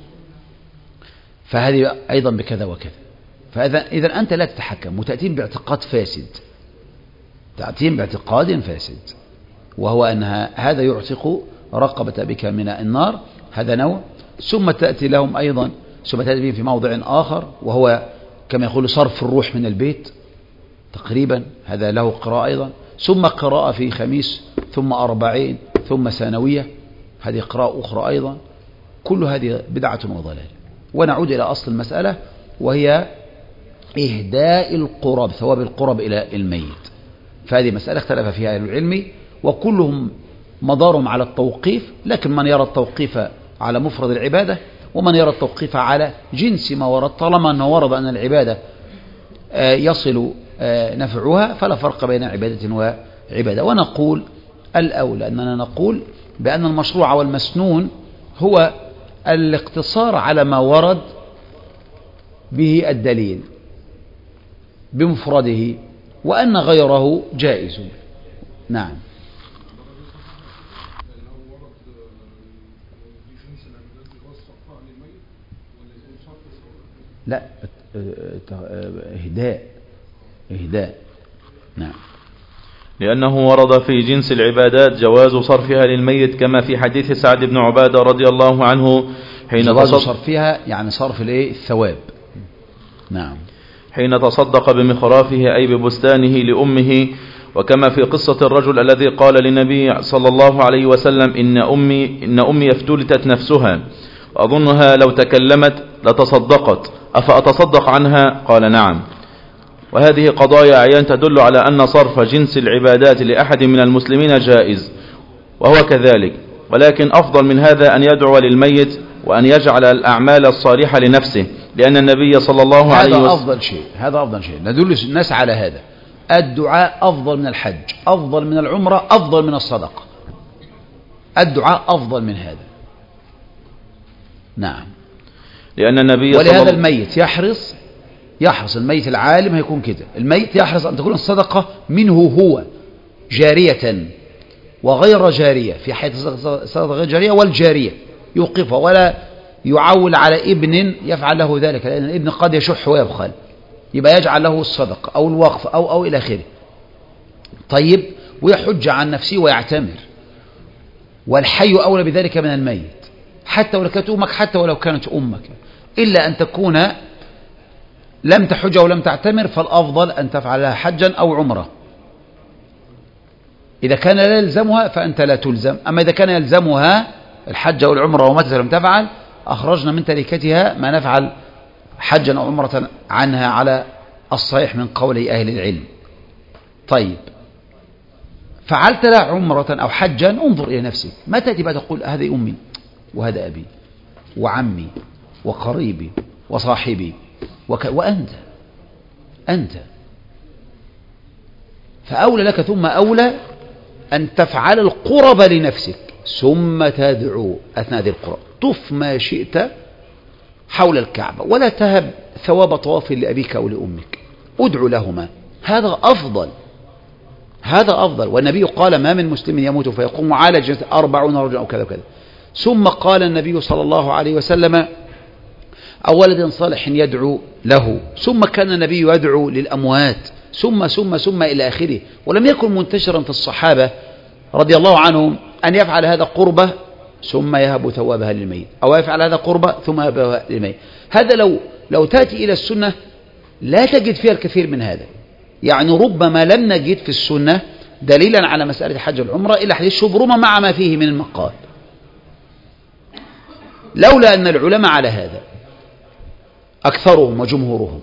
فهذه أيضا بكذا وكذا. فإذا أنت لا تتحكم وتأتين باعتقاد فاسد، تأتين باعتقاد فاسد، وهو أن هذا يعتق رقبة بك من النار، هذا نوع. ثم تأتي لهم أيضا، ثم تأتي بهم في موضع آخر، وهو كما يقول صرف الروح من البيت تقريبا، هذا له قراءة أيضا. ثم قراءة في خميس، ثم 40، ثم ثانوية، هذه قراءة أخرى أيضا. كل هذه بدعة وضلال. ونعود إلى أصل المسألة، وهي إهداء القرب، ثواب القرب إلى الميت. فهذه مسألة اختلف فيها أهل العلم، وكلهم مدارهم على التوقيف، لكن من يرى التوقيف على مفرد العبادة، ومن يرى التوقيف على جنس ما ورد، طالما أنه ورد أن العبادة يصل نفعها فلا فرق بين عبادة وعبادة. ونقول الأولى أننا نقول بأن المشروع والمسنون هو الاقتصار على ما ورد به الدليل بمفرده، وأن غيره جائز. نعم. لا، إهداء. نعم. لأنه ورد في جنس العبادات جواز صرفها للميت، كما في حديث سعد بن عبادة رضي الله عنه حين جواز صرفها يعني صرف الثواب. نعم. حين تصدق بمخرافه أي ببستانه لأمه، وكما في قصة الرجل الذي قال للنبي صلى الله عليه وسلم إن أمي افتلتت نفسها وأظنها لو تكلمت لتصدقت، أفأتصدق عنها؟ قال نعم. وهذه قضايا أعيان تدل على أن صرف جنس العبادات لأحد من المسلمين جائز، وهو كذلك. ولكن أفضل من هذا أن يدعو للميت وأن يجعل الأعمال الصالحة لنفسه، لأن النبي صلى الله عليه وسلم هذا أفضل شيء. ندل الناس على هذا. الدعاء أفضل من الحج، أفضل من العمرة، أفضل من الصدقة. الدعاء أفضل من هذا. نعم. لأن النبي ولهذا الميت يحرص الميت العالم هيكون كده، الميت يحرص أن تكون الصدقة منه هو جارية وغير جارية، في حيث الصدقة غير جارية والجارية يوقفها، ولا يعول على ابن يفعل له ذلك، لأن الابن قد يشح ويبخل، يبقى يجعل له الصدقة أو الوقف أو إلى آخره. طيب، ويحج عن نفسه ويعتمر، والحي أولى بذلك من الميت، حتى ولو كانت أمك، حتى ولو كانت أمك، إلا أن تكون لم تحج أو لم تعتمر، فالأفضل أن تفعلها حجا أو عمرة. إذا كان لا يلزمها فأنت لا تلزم، أما إذا كان يلزمها الحج أو العمرة ومتى لم تفعل أخرجنا من تركتها ما نفعل حجا أو عمرة عنها على الصحيح من قول أهل العلم. طيب، فعلت لها عمرة أو حجا، انظر إلى نفسك، ما تأتي بقى تقول هذه أمي وهذا أبي وعمي وقريبي وصاحبي أنت فأولى لك ثم أولى أن تفعل القرب لنفسك، ثم تدعو أثناء هذه القرب، طف ما شئت حول الكعبة، ولا تهب ثواب طواف لأبيك أو لأمك، ادعو لهما، هذا أفضل. والنبي قال ما من مسلم يموت فيقوم على جنازته 40 رجلا أو كذا وكذا. ثم قال النبي صلى الله عليه وسلم أو ولد صالح يدعو له، ثم كان النبي يدعو للأموات، ثم إلى آخره. ولم يكن منتشرا في الصحابة رضي الله عنهم أن يفعل هذا قربة ثم يهب ثوابها للميت، أو يفعل هذا قربة ثم يهبها للميت. هذا لو تأتي إلى السنة لا تجد فيها الكثير من هذا، يعني ربما لم نجد في السنة دليلا على مسألة الحج والعمرة إلا حديث شبرمة مع ما فيه من المقال، لولا أن العلماء على هذا أكثرهم وجمهورهم.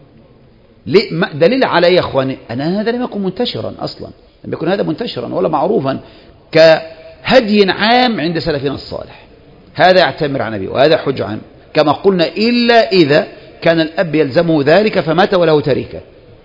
دليل على يا أخواني أن هذا لم يكن منتشرا أصلا، لم يكن هذا منتشرا ولا معروفا كهدي عام عند سلفنا الصالح. هذا يعتمر عن أبيه وهذا حج عنه كما قلنا، إلا إذا كان الأب يلزمه ذلك فمات وله تركة.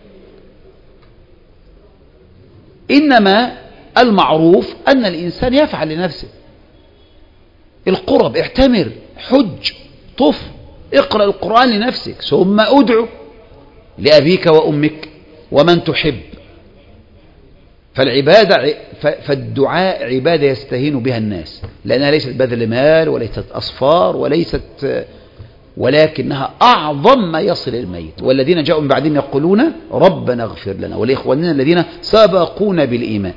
إنما المعروف أن الإنسان يفعل لنفسه القرب، اعتمر، حج، طف، اقرأ القرآن لنفسك، ثم ادعو لأبيك وأمك ومن تحب. فالدعاء عبادة يستهين بها الناس، لأنها ليست بذل مال وليست أصفار ولكنها أعظم ما يصل الميت. والذين جاءوا من بعدهم يقولون ربنا اغفر لنا ولإخواننا الذين سبقونا بالإيمان.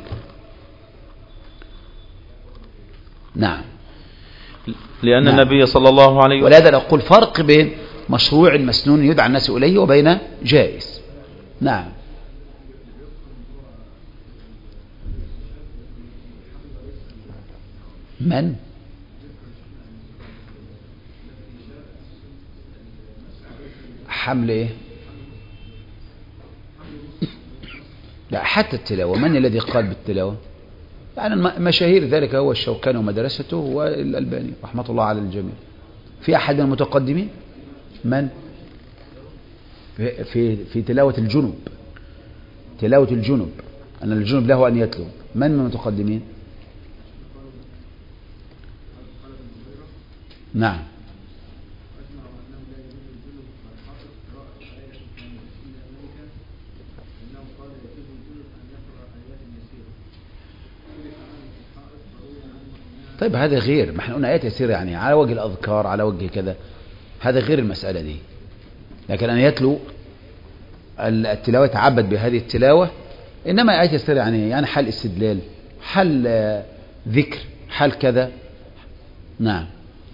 نعم. لأن النبي صلى الله عليه وسلم، ولهذا نقول فرق بين مشروع مسنون يدعى الناس إليه وبين جائز. نعم. من؟ حمل ايه؟ لا، حتى التلاوة، من الذي قال بالتلاوة؟ يعني مشاهير ذلك هو الشوكاني ومدرسته والألباني رحمة الله على الجميع. في أحد من المتقدمين؟ من؟ في تلاوة الجنب، تلاوة الجنب، أن الجنب له أن يتلو، من المتقدمين؟ نعم. طيب هذا غير، ما احنا قلنا آيات يسير يعني على وجه الأذكار على وجه كذا، هذا غير المسألة دي. لكن أن يتلو التلاوة يتعبد بهذه التلاوة، إنما آيات يسير يعني حال استدلال، حال ذكر، حال كذا. نعم.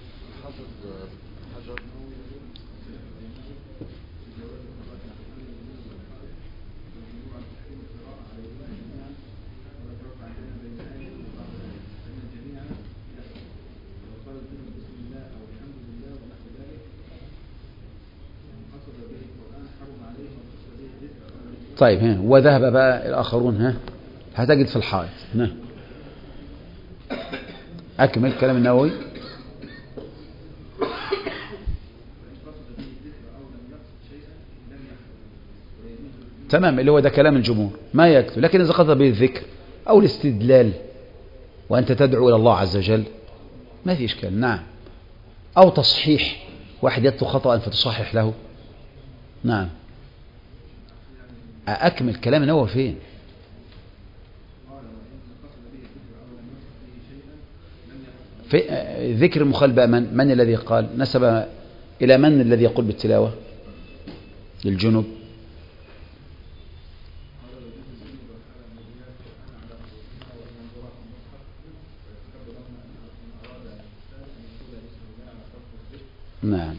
طيب وذهب بقى الآخرون هتجد في الحائط. أكمل كلام النووي. تمام، اللي هو ده كلام الجمهور ما يكتب، لكن إذا قصد به الذكر أو الاستدلال وأنت تدعو إلى الله عز وجل ما في إشكال. نعم. أو تصحيح، واحد يتلو خطأ فتصحح له. نعم. أكمل كلام النووي فين؟ في ذكر المخالف بقى، من الذي قال؟ نسب إلى من الذي يقول بالتلاوة للجنوب؟ نعم.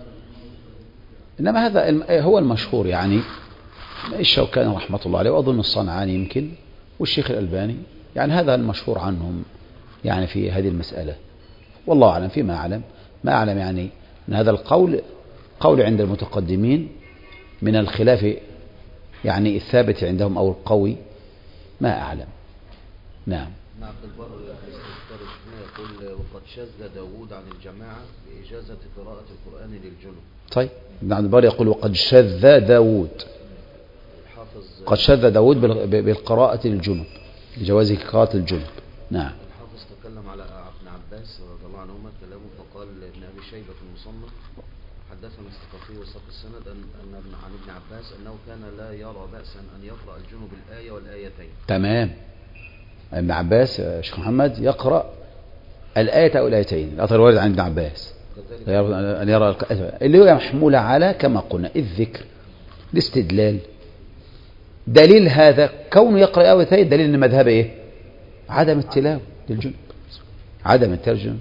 إنما هذا هو المشهور، يعني الشوكاني رحمة الله عليه، وأظن الصنعاني يمكن، والشيخ الألباني، يعني هذا المشهور عنهم يعني في هذه المسألة. والله أعلم، فيما أعلم ما أعلم يعني أن هذا القول قول عند المتقدمين من الخلاف يعني الثابت عندهم أو القوي، ما أعلم. نعم. عبد البر يقول وقد شذ داود عن الجماعة بإجازة قراءة القرآن للجنب. طيب ابن عبد البر يقول وقد شذ داود، قد شذ داود بالقراءة للجنب، بجواز قراءة الجنب. نعم. الحافظ تكلم على ابن عباس رضي الله عنهما كلامه، فقال ابن أبي شيبة في المصنف حدثنا الثقفي وساق السند أن عن ابن عباس أنه كان لا يرى بأسا أن يقرأ الجنب الآية والآيتين. تمام. ابن عباس شيخ محمد يقرأ الآية أو الآيتين، الأثر وارد عن ابن عباس أن يرى اللي هو محمولة على كما قلنا الذكر، الاستدلال. دليل هذا كونه يقرأ آية والآيتين دليل أن مذهب إيه؟ عدم التلاوة للجنب، عدم الترجمة.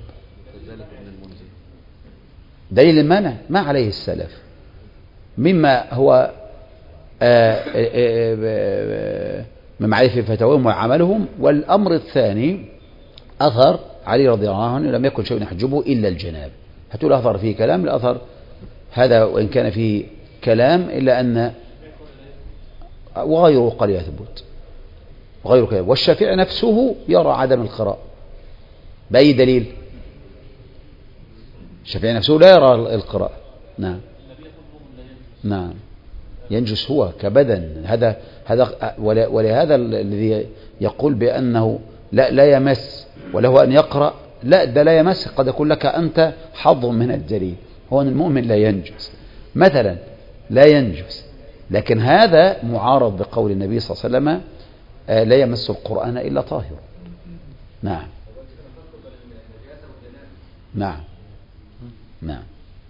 دليل المنع ما عليه السلف مما هو من معرفة فتاويهم وعملهم. والأمر الثاني أثر علي رضي الله عنه لم يكن شيء يحجبه إلا الجناب. هتقول أثر فيه كلام، الأثر هذا وإن كان فيه كلام إلا أن وغيره قد يثبت وغيره كلام. والشافعي نفسه يرى عدم القراءة بأي دليل؟ الشافعي نفسه لا يرى القراءة. نعم. نعم. ينجس هو كبدن، هذا ولهذا الذي يقول بأنه لا يمس وله أن يقرأ، لا ده لا يمس قد يقول لك أنت حظ من الدليل. هو أن المؤمن لا ينجس مثلا، لا ينجس، لكن هذا معارض بقول النبي صلى الله عليه وسلم لا يمس القرآن إلا طاهر. نعم. نعم. نعم.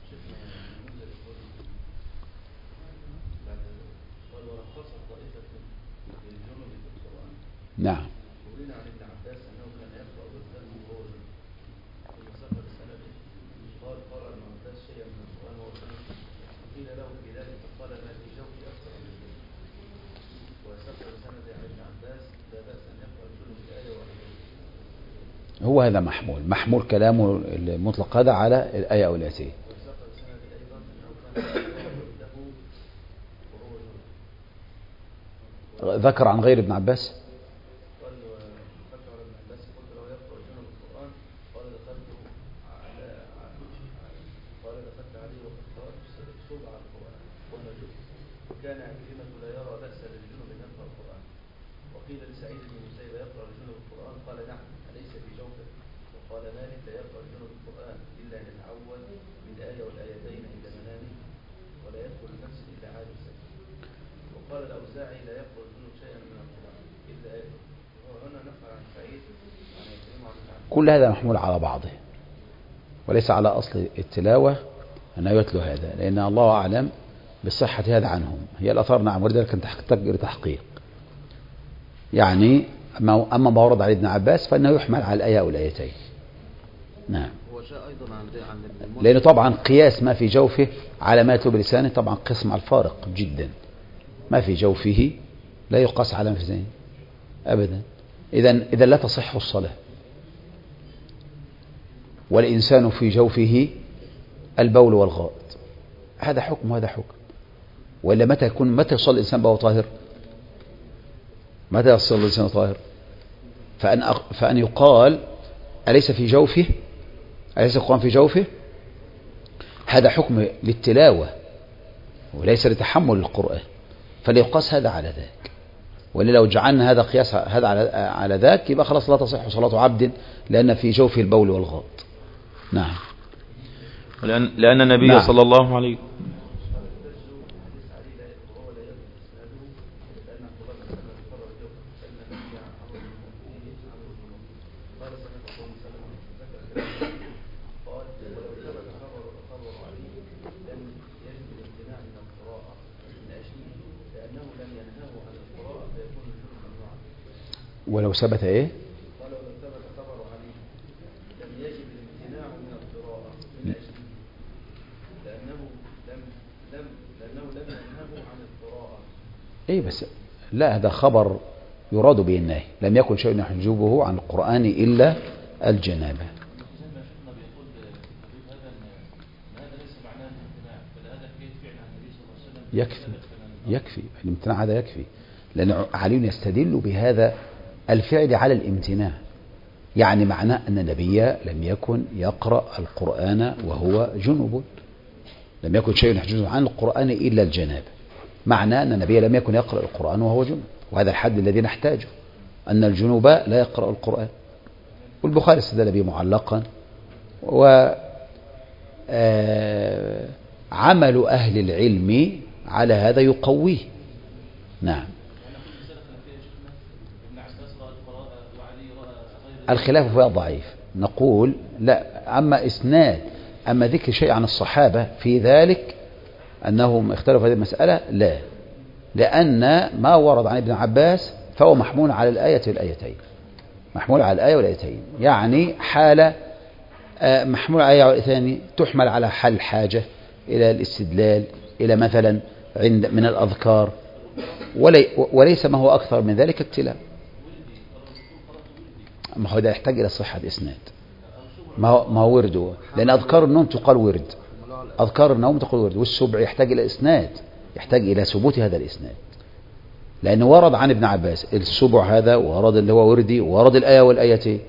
نعم. هو هذا محمول كلامه المطلق هذا على الآية أو الآيتين. ذكر عن غير ابن عباس. كان عكرمة لا يرى بأس للجنب أن يقرأ القرآن، وقيل لسعيد بن المسيب يقرأ الجنب القرآن قال نعم أليس في جوفه، وقال مالك لا يقرأ الجنب القرآن إلا أن يتعود بالآية والآيتين عند منامه ولا يدخل نفسه إلا عاجزا، وقال الأوزاعي لا يقرأ الجنب شيئا من القرآن إلا آية. وهنا نقل عن سعيد عن عكرمة عن كل هذا محمول على بعضه وليس على أصل التلاوة أنه يتلو هذا، لأن الله أعلم بصحة هذا عنهم. هي الأثار نعم ورد لكن تحتاج إلى تحقيق، يعني أما ما ورد على ابن عباس فإنه يحمل على الآية أو الآيتين. نعم. لأنه طبعا قياس ما في جوفه على ما يتلو بلسانه طبعا قسم على الفارق جدا. ما في جوفه لا يقاس على ما في لسانه أبدا. إذا لا تصح الصلاة. والإنسان في جوفه البول والغائط، هذا حكم وهذا حكم. وإلا متى يصلي الإنسان وهو طاهر؟ متى يصلي الإنسان طاهر؟ فأن يقال أليس في جوفه، أليس القرآن في جوفه، هذا حكم للتلاوة وليس لتحمل القرآن، فليقاس هذا على ذاك. وإلا لو جعلنا هذا قياس هذا على ذاك يبقى خلاص لا تصح صلاة عبد لأن في جوفه البول والغائط. نعم. لأن النبي نعم. صلى الله عليه ولو ثبت ايه؟ ولو ثبت خبر عليه لم يجب الامتناع من القراءة من أجله، بس لا، هذا خبر يراد به النهي. لم يكن شيء يحجبه عن القرآن إلا الجنابة. يكفي الامتناع، هذا يكفي، لأن علي يستدل بهذا الفعل على الامتناع. يعني معناه أن النبي لم يكن يقرأ القرآن وهو جنب، لم يكن شيء يحجزه عن القرآن إلا الجنابة. معناه أن النبي لم يكن يقرأ القرآن وهو جنب، وهذا الحد الذي نحتاجه، أن الجنوب لا يقرأ القرآن. والبخاري استدل به معلقا، وعمل أهل العلم على هذا يقويه. نعم. الخلاف فيها ضعيف، نقول لا. أما إسناد، أما ذكر شيء عن الصحابة في ذلك أنهم اختلفوا هذه المسألة، لا، لأن ما ورد عن ابن عباس فهو محمول على الآية والآيتين، محمول على الآية والآيتين. يعني حالة محمول على الآية والآيتين تحمل على حال الحاجة إلى الاستدلال، إلى مثلا عند من الأذكار، وليس ما هو أكثر من ذلك التلاوة. ما هو ده يحتاج إلى صحة إسناد، ما هو ورد، لأن أذكار النوم تقال ورد، أذكار النوم تقال ورد، والسبع يحتاج إلى إسناد، يحتاج إلى ثبوت هذا الإسناد، لأنه ورد عن ابن عباس السبع هذا، ورد اللي هو وردي، ورد الآية والآيتين.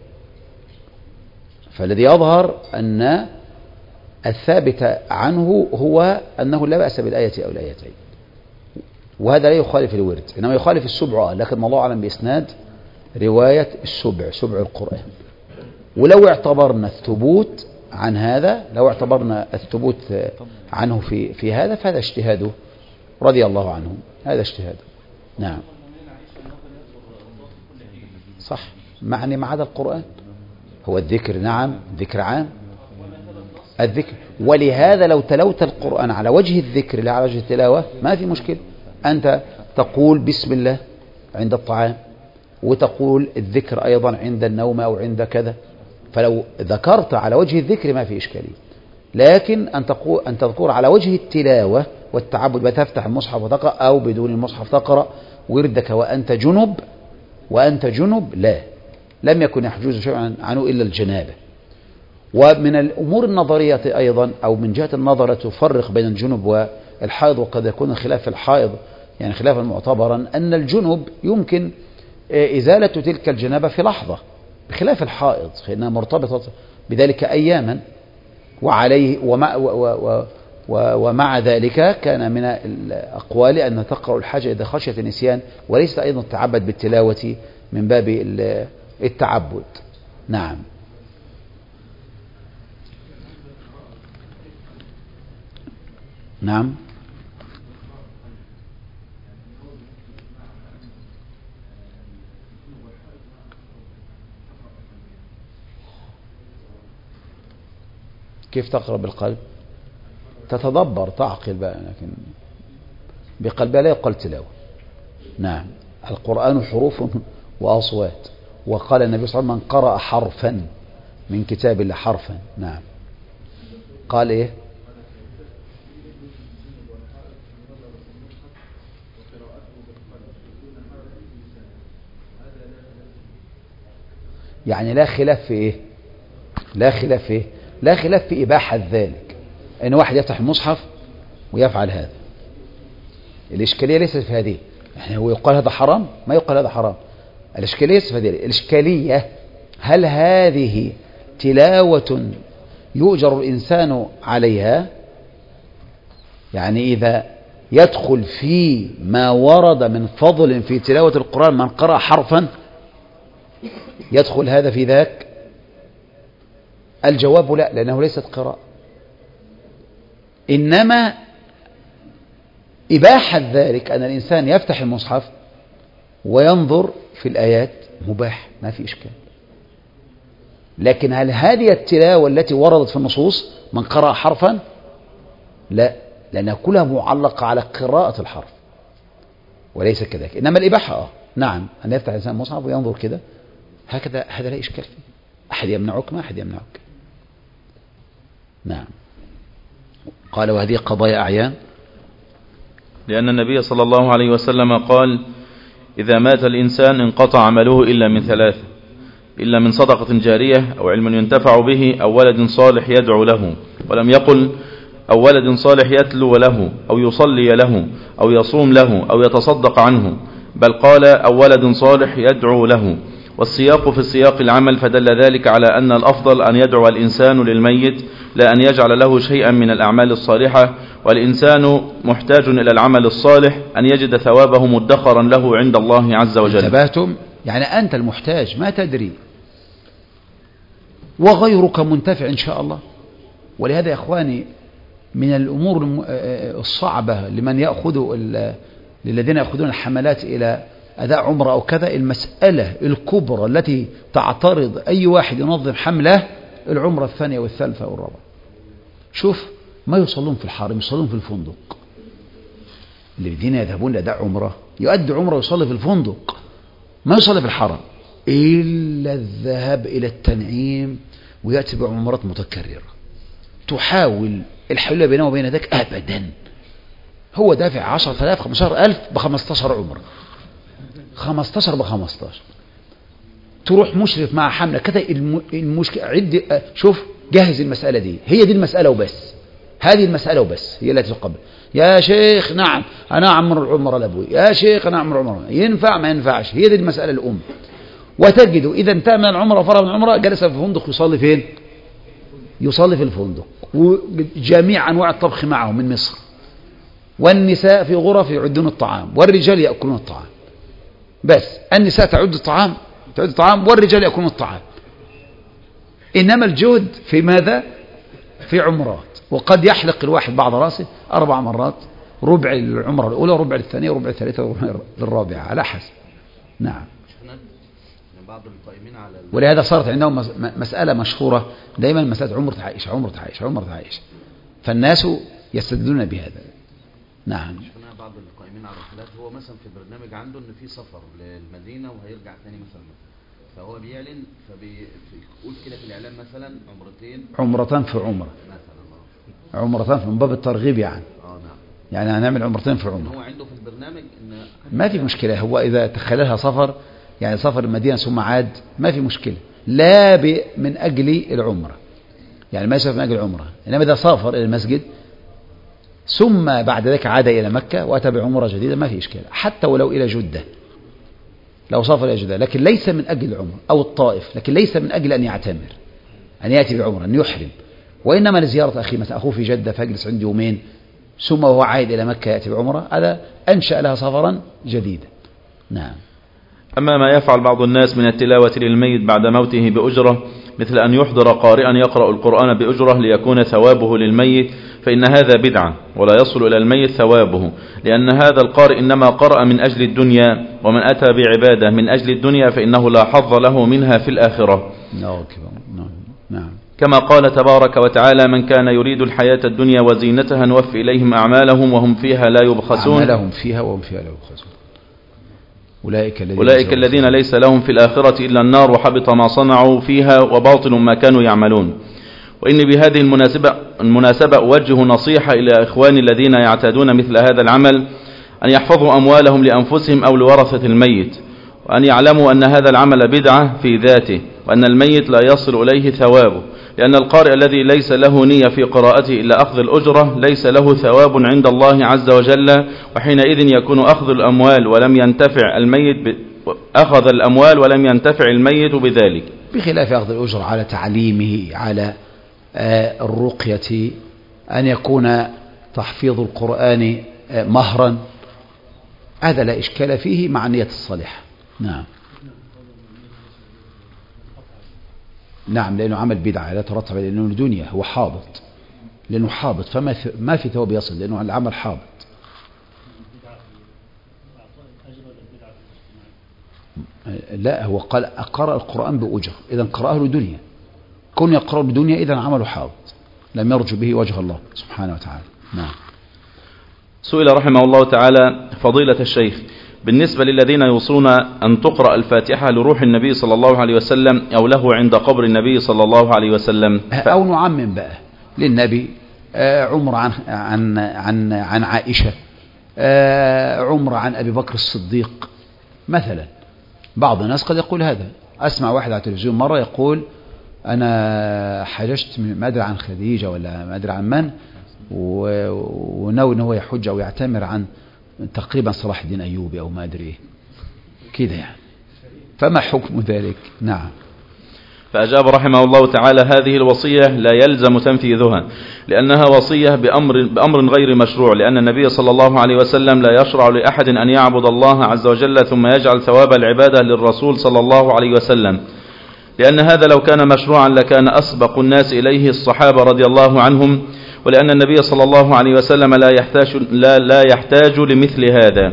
فالذي يظهر أن الثابت عنه هو أنه لا بأس بالآية أو الآيتين، وهذا لا يخالف الورد، إنما يخالف السبع، لكن الله أعلم بإسناد رواية السبع، سبع القرآن. ولو اعتبرنا الثبوت عن هذا، لو اعتبرنا الثبوت عنه في هذا، فهذا اجتهاده رضي الله عنه، هذا اجتهاده. نعم صح، معني ما عدا القرآن هو الذكر. نعم ذكر عام، الذكر. ولهذا لو تلوت القرآن على وجه الذكر لا على وجه التلاوة ما في مشكلة. أنت تقول بسم الله عند الطعام، وتقول الذكر أيضا عند النوم أو عند كذا، فلو ذكرت على وجه الذكر ما في إشكالية. لكن أن تذكر على وجه التلاوة والتعبد، بتفتح المصحف وتقرأ، أو بدون المصحف تقرأ وردك وأنت جنب، لا، لم يكن يحجوز شيء عنه إلا الجنابة. ومن الأمور النظرية أيضا، أو من جهة النظر تفرق بين الجنب والحائض، وقد يكون خلاف الحائض يعني خلافا معتبرا، أن الجنب يمكن إزالة تلك الجنابة في لحظة، بخلاف الحائض فإنها مرتبطة بذلك أياما. وعليه ومع ذلك كان من الأقوال أن تقرأ الحاجة إذا خشيت النسيان، وليس أيضا التعبد بالتلاوة من باب التعبد. نعم. نعم كيف تقرأ بالقلب؟ تتدبر، تعقل بقى، لكن بقلبها لا يقال تلاوة. نعم. القرآن حروف وأصوات، وقال النبي صلى الله عليه وسلم من قرأ حرفا من كتاب الله، حرفا. نعم. قال إيه؟ يعني لا خلاف في إيه؟ لا خلاف في إيه؟ لا خلاف في إباحة ذلك، أن واحد يفتح المصحف ويفعل هذا. الإشكالية ليست في هذه، يعني هو يقال هذا حرام؟ ما يقال هذا حرام. الإشكالية ليست في هذه، الإشكالية هل هذه تلاوة يؤجر الإنسان عليها؟ يعني إذا يدخل في ما ورد من فضل في تلاوة القرآن من قرأ حرفا، يدخل هذا في ذاك؟ الجواب لا، لأنه ليست قراءة، إنما إباحة ذلك أن الإنسان يفتح المصحف وينظر في الآيات مباح، ما في إشكال. لكن هل هذه التلاوة التي وردت في النصوص من قرأ حرفا؟ لا، لأنها كلها معلقة على قراءة الحرف، وليس كذلك. إنما الإباحة نعم، أن يفتح الإنسان المصحف وينظر كده هكذا، هذا لا إشكال فيه. أحد يمنعك؟ ما أحد يمنعك. نعم. قال وهذه قضايا أعيان. لأن النبي صلى الله عليه وسلم قال: إذا مات الإنسان انقطع عمله إلا من ثلاث: إلا من صدقة جارية أو علم ينتفع به أو ولد صالح يدعو له. ولم يقل أو ولد صالح يتلو له أو يصلي له أو يصوم له أو يتصدق عنه، بل قال أو ولد صالح يدعو له. والسياق في سياق العمل، فدل ذلك على أن الأفضل أن يدعو الإنسان للميت لا أن يجعل له شيئا من الأعمال الصالحة. والإنسان محتاج إلى العمل الصالح أن يجد ثوابه مدخرا له عند الله عز وجل. انتبهتم؟ يعني أنت المحتاج ما تدري، وغيرك منتفع إن شاء الله. ولهذا يا إخواني من الأمور الصعبة للذين يأخذون الحملات إلى أداء عمرة أو كذا، المسألة الكبرى التي تعترض أي واحد ينظم حملة: العمرة الثانية والثالثة والرابعة. شوف، ما يصلون في الحرم، يصلون في الفندق. الذين يذهبون لأداء عمرة يؤدي عمرة ويصلي في الفندق، ما يصلي في الحرم، إلا الذهاب إلى التنعيم ويأتي بعمرات متكررة تحاول الحلول بينه وبين ذلك. أبدا، هو دافع 10,000 15,000 ب15 عمرة، 15 ب15. تروح مشرف مع حملة كذا. المشكلة شوف، جهز المسألة دي، هي دي المسألة وبس، هذه المسألة وبس هي التي تقبل. يا شيخ نعم أنا أعمر العمرة لأبوي، يا شيخ أنا أعمر العمرة، ينفع ما ينفعش، هي دي المسألة الأم. وتجد إذا انتهى من العمرة فرغ من العمرة جلس في الفندق يصلي فين؟ يصلي في الفندق، وجميع أنواع الطبخ معه من مصر. والنساء في غرف يعدون الطعام والرجال يأكلون الطعام. بس النساء تعد الطعام والرجال يأكلون الطعام. إنما الجهد في ماذا؟ في عمرات. وقد يحلق الواحد بعض رأسه 4 مرات، ربع العمرة الأولى وربع الثانية وربع الثالثة وربع الرابعة على حسب. نعم. بعض القائمين على ولهذا صارت عندهم مسألة مشهورة دائما، مسألة عمرة عائشة عمرة عائشة عمرة عائشة، فالناس يستدلون بهذا. نعم. بعض القائمين على الرحلات هو مثلا في برنامج عنده ان في سفر للمدينة وهيرجع ثاني مثلا، فهو بيعلن فبيقول كده في الإعلان مثلا عمرتان في عمرة مثلا، عمرتان من باب الترغيب يعني. نعم. يعني هنعمل عمرتين في عمرة. هو عنده في البرنامج ان ما في مشكلة، هو إذا تخيلها سفر يعني سفر المدينة ثم عاد ما في مشكلة، لا من أجل العمرة، يعني ما يسافر من أجل العمرة. إنما إذا سافر إلى المسجد ثم بعد ذلك عاد إلى مكة وأتى بعمرة جديدة ما في إشكال، حتى ولو إلى جدة، لو سافر إلى جدة، لكن ليس من أجل العمرة، أو الطائف، لكن ليس من أجل أن يعتمر، أن يأتي بعمرة، أن يحرم، وإنما لزيارة أخي، مثلا أخوه في جدة فيجلس عنده يومين ثم وهو عائد إلى مكة يأتي بعمرة، هذا أنشأ لها سفرا جديدا. نعم. أما ما يفعل بعض الناس من التلاوة للميت بعد موته بأجرة، مثل أن يحضر قارئا يقرأ القرآن بأجرة ليكون ثوابه للميت، فإن هذا بدعة ولا يصل إلى الميت ثوابه، لأن هذا القارئ إنما قرأ من أجل الدنيا، ومن أتى بعبادة من أجل الدنيا فإنه لا حظ له منها في الآخرة. نعم. كما قال تبارك وتعالى: من كان يريد الحياة الدنيا وزينتها نوفي إليهم أعمالهم وهم فيها لا يبخسون. أعمالهم فيها وهم فيها لا يبخسون. أولئك الذين ليس لهم في الآخرة إلا النار وحبط ما صنعوا فيها وباطل ما كانوا يعملون. وإني بهذه المناسبة أوجه نصيحة إلى إخواني الذين يعتادون مثل هذا العمل أن يحفظوا أموالهم لأنفسهم أو لورثة الميت، وأن يعلموا أن هذا العمل بدعة في ذاته، وأن الميت لا يصل إليه ثوابه، لأن القارئ الذي ليس له نية في قراءته إلا أخذ الأجرة ليس له ثواب عند الله عز وجل، وحينئذ يكون أخذ الأموال ولم ينتفع الميت أخذ الأموال ولم ينتفع الميت بذلك، بخلاف أخذ الأجرة على تعليمه، على الرقية، أن يكون تحفيظ القرآن مهرا، هذا لا إشكال فيه مع النية الصالحة. نعم، لأنه عمل بدعة لا ترتب، لأنه الدنيا هو حابط، لأنه حابط فما في ثواب يصل، لأنه العمل حابط. لا، هو قال أقرأ القرآن بأجر، إذا قرأه لدنيا، كون يقرأ بدنيا إذا عمله حابط، لم يرجو به وجه الله سبحانه وتعالى. نعم. سئل رحمه الله تعالى فضيلة الشيخ: بالنسبة للذين يوصون أن تقرأ الفاتحة لروح النبي صلى الله عليه وسلم أو له عند قبر النبي صلى الله عليه وسلم، أو نعمم بقى للنبي عمر عن عائشة عمرة عن أبي بكر الصديق مثلا. بعض الناس قد يقول هذا. أسمع واحد على التلفزيون مرة يقول أنا حججت ما أدري عن خديجة ولا ما أدري عن من، وناوي أنه هو يحج أو يعتمر عن تقريبا صلاح الدين أيوبي أو ما أدري إيه كده يعني. فما حكم ذلك؟ نعم. فأجاب رحمه الله تعالى: هذه الوصية لا يلزم تنفيذها، لأنها وصية بأمر غير مشروع، لأن النبي صلى الله عليه وسلم لا يشرع لأحد أن يعبد الله عز وجل ثم يجعل ثواب العبادة للرسول صلى الله عليه وسلم، لأن هذا لو كان مشروعا لكان أسبق الناس إليه الصحابة رضي الله عنهم، ولأن النبي صلى الله عليه وسلم لا يحتاج لمثل هذا،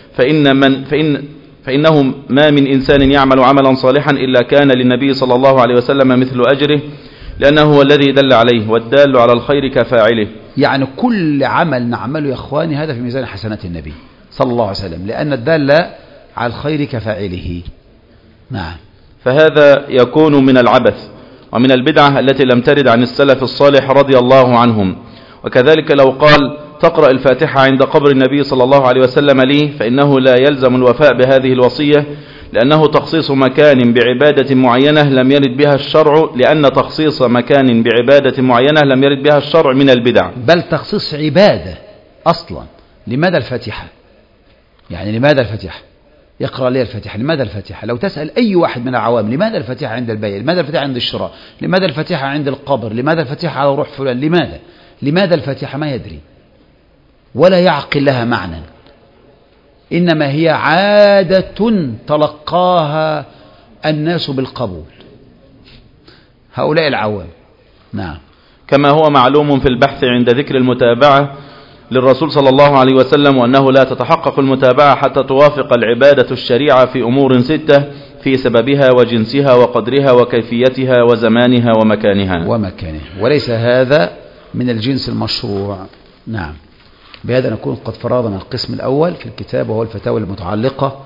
فإنه ما من إنسان يعمل عملا صالحا إلا كان للنبي صلى الله عليه وسلم مثل أجره، لأنه هو الذي دل عليه، والدال على الخير كفاعله. يعني كل عمل نعمله يا أخواني هذا في ميزان حسنات النبي صلى الله عليه وسلم، لأن الدال على الخير كفاعله. نعم. فهذا يكون من العبث ومن البدعة التي لم ترد عن السلف الصالح رضي الله عنهم. وكذلك لو قال: تقرأ الفاتحة عند قبر النبي صلى الله عليه وسلم لي، فإنه لا يلزم الوفاء بهذه الوصية، لأنه تخصيص مكان بعبادة معينة لم يرد بها الشرع، لأن تخصيص مكان بعبادة معينة لم يرد بها الشرع من البدع. بل تخصيص عبادة أصلا. لماذا الفاتحة؟ يعني لماذا الفاتحة؟ يقرأ لي الفاتحة. لماذا الفاتحة؟ لو تسأل أي واحد من العوام لماذا الفاتحة عند البيع، لماذا الفاتحة عند الشراء، لماذا الفاتحة عند القبر، لماذا الفاتحة على روح فلان، لماذا الفاتحة؟ ما يدري ولا يعقل لها معنى، إنما هي عادة تلقاها الناس بالقبول، هؤلاء العوام. نعم. كما هو معلوم في البحث عند ذكر المتابعة للرسول صلى الله عليه وسلم، وأنه لا تتحقق المتابعة حتى توافق العبادة الشريعة في أمور 6 في سببها وجنسها وقدرها وكيفيتها وزمانها ومكانها، وليس هذا من الجنس المشروع. نعم. بهذا نكون قد فرضنا القسم الأول في الكتاب، وهو الفتاوى المتعلقة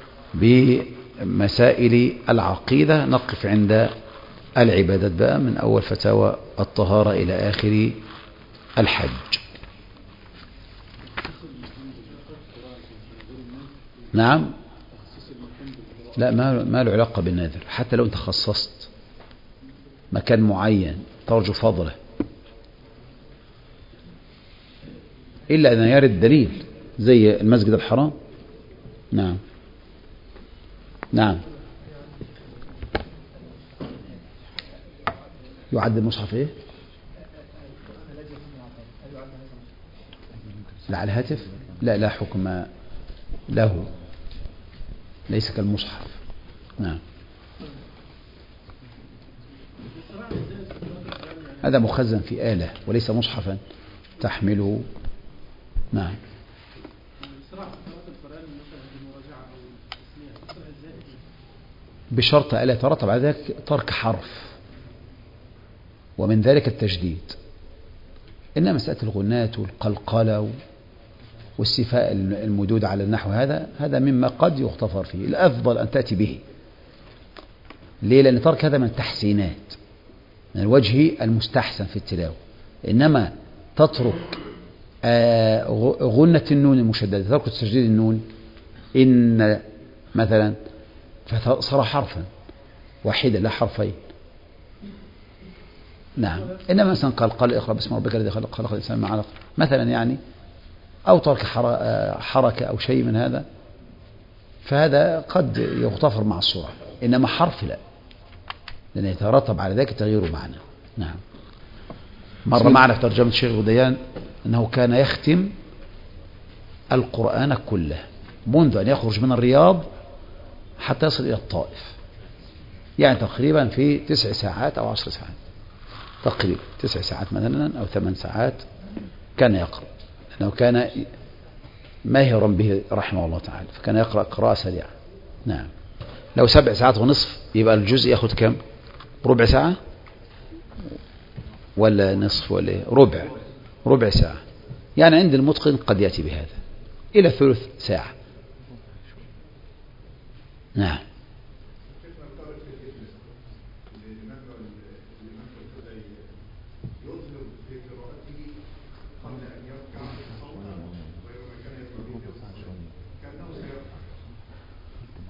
بمسائل العقيدة. نقف عند العبادات بقى، من أول فتاوى الطهارة إلى آخر الحج. نعم. لا، ما له علاقة بالنذر، حتى لو انت خصصت مكان معين ترجو فضله، إلا أن يرد دليل زي المسجد الحرام. نعم. نعم. يعد المصحف إيه؟ لا على الهاتف؟ لا حكم له، ليس كالمصحف. نعم. هذا مخزن في آلة وليس مصحفا تحمله. نعم. بشرط ألا يترتب على ذلك ترك حرف، ومن ذلك التجديد. إنما مسألة الغنات والقلقلة واستيفاء المدود على النحو هذا مما قد يغتفر فيه. الأفضل أن تأتي به. ليه؟ لأن ترك هذا من التحسينات، من الوجه المستحسن في التلاوة. إنما تترك غنة النون المشددة، ترك تشديد النون إن مثلا، فصار حرفا واحدا لا حرفين. نعم. إنما مثلا قال اقرأ باسم ربك الذي خلق الإنسان من علق مثلا يعني، أو ترك حركة أو شيء من هذا، فهذا قد يغتفر مع السرعة. إنما حرف لا، لأن يترتب على ذلك تغيير معنى. نعم. مر معنا في ترجمة الشيخ غديان أنه كان يختم القرآن كله منذ أن يخرج من الرياض حتى يصل إلى الطائف، يعني تقريبا في 9 ساعات أو 10 ساعات، تقريبا 9 ساعات مثلا أو 8 ساعات كان يقرأ، لأنه كان ماهرا به رحمه الله تعالى، فكان يقرأ قراءة سريعة. نعم. لو 7 ساعات ونصف يبقى الجزء يأخذ كم؟ ربع ساعة ولا نصف ولا ربع ساعة. يعني عند المتقن قد يأتي بهذا إلى ثلث ساعة. نعم.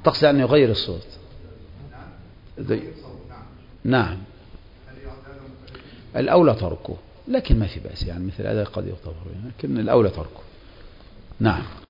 تقصد أن يغير الصوت؟ نعم، الأولى تركه، لكن ما في بأس يعني مثل هذا قد يعتبر، لكن الأولى تركه. نعم.